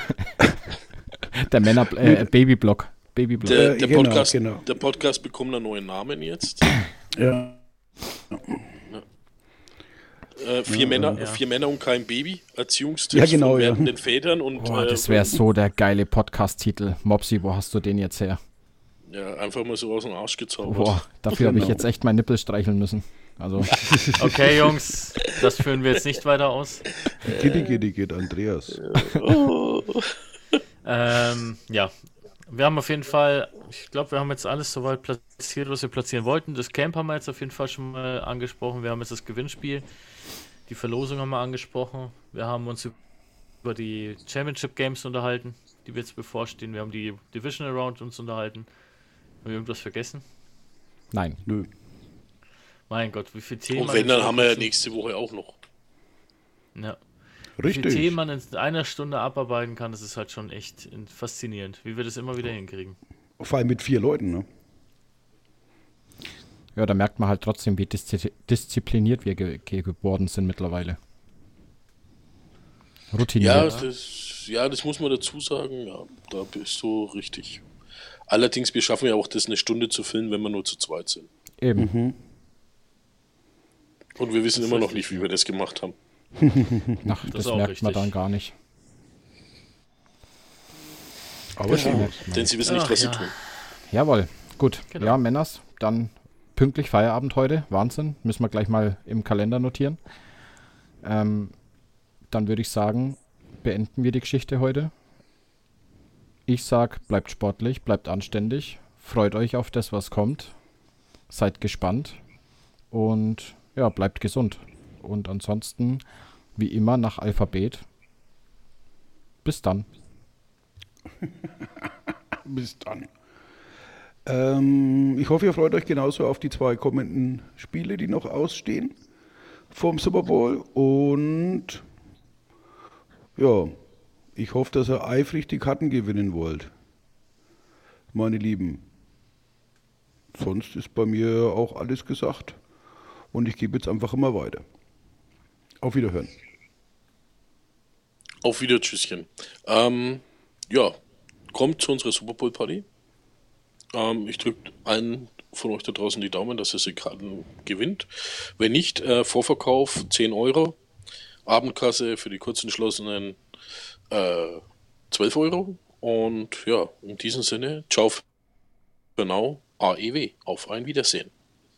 Der Babyblock.
Der Podcast bekommt einen neuen Namen jetzt.
Ja.
Vier Männer und kein Baby. Erziehungstipps
von
werdenden Vätern. Und,
das wäre so der geile Podcast-Titel. Mopsi, wo hast du den jetzt her?
Ja, einfach mal so aus dem Arsch gezaubert.
Boah, dafür habe ich jetzt echt meinen Nippel streicheln müssen. Also.
Okay, Jungs, das führen wir jetzt nicht weiter aus.
Geht, Andreas.
Ja, wir haben auf jeden Fall, ich glaube, wir haben jetzt alles soweit platziert, was wir platzieren wollten. Das Camp haben wir jetzt auf jeden Fall schon mal angesprochen. Wir haben jetzt das Gewinnspiel, die Verlosung haben wir angesprochen. Wir haben uns über die Championship Games unterhalten, die wir jetzt bevorstehen. Wir haben die Divisional Round uns unterhalten. Haben wir irgendwas vergessen?
Nein.
Nö.
Mein Gott, wie viele Themen.
Und wenn, dann haben wir ja nächste Woche auch noch.
Ja.
Richtig.
Wie viele Themen man in einer Stunde abarbeiten kann, das ist halt schon echt faszinierend, wie wir das immer wieder hinkriegen.
Vor allem mit 4 Leuten, ne?
Ja, da merkt man halt trotzdem, wie diszipliniert wir geworden sind mittlerweile. Routiniert.
Das muss man dazu sagen. Ja, da bist du richtig. Allerdings, wir schaffen ja auch das, eine Stunde zu filmen, wenn wir nur zu zweit sind.
Eben.
Mhm.
Und wir wissen immer noch nicht, wie wir das gemacht haben.
Ach, das merkt man dann gar nicht.
Aber
denn sie wissen nicht, was sie tun.
Jawohl, gut.
Genau.
Ja, Männers, dann pünktlich Feierabend heute. Wahnsinn. Müssen wir gleich mal im Kalender notieren. Dann würde ich sagen, beenden wir die Geschichte heute. Ich sag, bleibt sportlich, bleibt anständig. Freut euch auf das, was kommt. Seid gespannt. Und ja, bleibt gesund. Und ansonsten, wie immer, nach Alphabet. Bis dann.
Bis dann. Ich hoffe, ihr freut euch genauso auf die 2 kommenden Spiele, die noch ausstehen vom Super Bowl. Und ja, ich hoffe, dass ihr eifrig die Karten gewinnen wollt. Meine Lieben. Sonst ist bei mir auch alles gesagt. Und ich gebe jetzt einfach immer weiter. Auf Wiederhören.
Auf Wieder, Tschüsschen. Ja, kommt zu unserer Super Bowl Party. Ich drücke allen von euch da draußen die Daumen, dass ihr die Karten gewinnt. Wenn nicht, Vorverkauf 10 €. Abendkasse für die kurzentschlossenen 12 €. Und ja, in diesem Sinne, ciao für now, AEW. Auf ein Wiedersehen.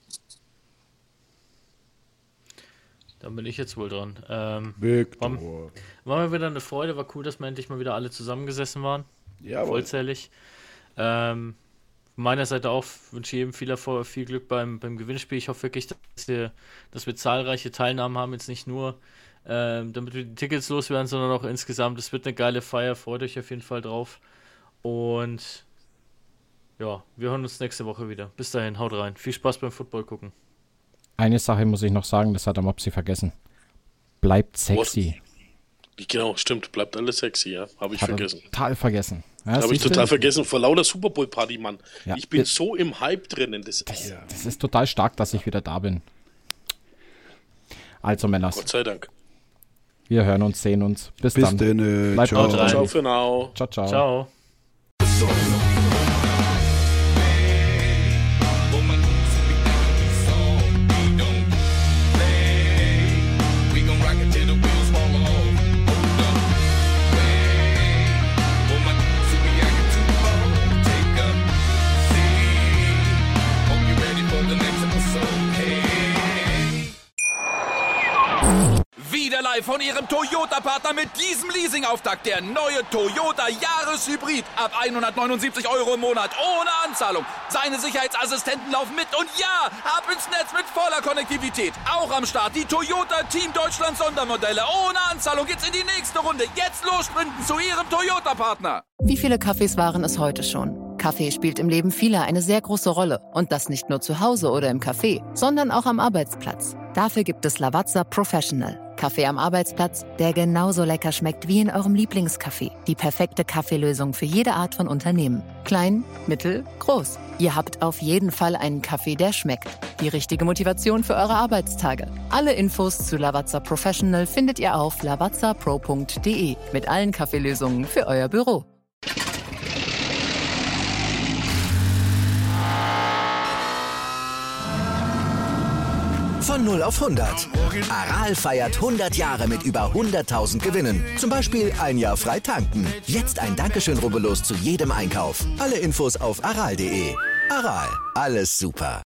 Dann bin ich jetzt wohl dran.
Victor.
War mir wieder eine Freude, war cool, dass wir endlich mal wieder alle zusammengesessen waren.
Jawohl.
Vollzählig. Von meiner Seite auch wünsche ich jedem viel Erfolg, viel Glück beim Gewinnspiel. Ich hoffe wirklich, dass wir zahlreiche Teilnahmen haben, jetzt nicht nur, damit wir die Tickets loswerden, sondern auch insgesamt. Es wird eine geile Feier, freut euch auf jeden Fall drauf. Und ja, wir hören uns nächste Woche wieder. Bis dahin, haut rein. Viel Spaß beim Football gucken.
Eine Sache muss ich noch sagen, das hat der Mopsi vergessen. Bleibt sexy.
Genau, stimmt. Bleibt alles sexy, ja. Habe ich vergessen.
Total vergessen. Ja,
Habe ich total vergessen. Vor lauter Super Bowl Party, Mann.
Ja.
Ich bin so im Hype drinnen.
Das ist total stark, dass ich wieder da bin. Also, Männers.
Gott sei Dank.
Wir hören uns, sehen uns. Bis
Bis
dann.
dann.
Bleibt
Ciao.
rein.
Ciao für now.
Ciao, ciao.
Ciao.
Wieder live von Ihrem Toyota-Partner mit diesem Leasing-Auftakt. Der neue Toyota Jahreshybrid. Ab 179 € im Monat. Ohne Anzahlung. Seine Sicherheitsassistenten laufen mit. Und ja, ab ins Netz mit voller Konnektivität. Auch am Start die Toyota Team Deutschland Sondermodelle. Ohne Anzahlung geht's in die nächste Runde. Jetzt los sprinten zu Ihrem Toyota-Partner.
Wie viele Kaffees waren es heute schon? Kaffee spielt im Leben vieler eine sehr große Rolle. Und das nicht nur zu Hause oder im Café, sondern auch am Arbeitsplatz. Dafür gibt es Lavazza Professional. Kaffee am Arbeitsplatz, der genauso lecker schmeckt wie in eurem Lieblingscafé. Die perfekte Kaffeelösung für jede Art von Unternehmen. Klein, mittel, groß. Ihr habt auf jeden Fall einen Kaffee, der schmeckt. Die richtige Motivation für eure Arbeitstage. Alle Infos zu Lavazza Professional findet ihr auf lavazzapro.de mit allen Kaffeelösungen für euer Büro.
Von 0 auf 100. Aral feiert 100 Jahre mit über 100.000 Gewinnen. Zum Beispiel 1 Jahr frei tanken. Jetzt ein Dankeschön, rubbellos zu jedem Einkauf. Alle Infos auf aral.de. Aral, alles super.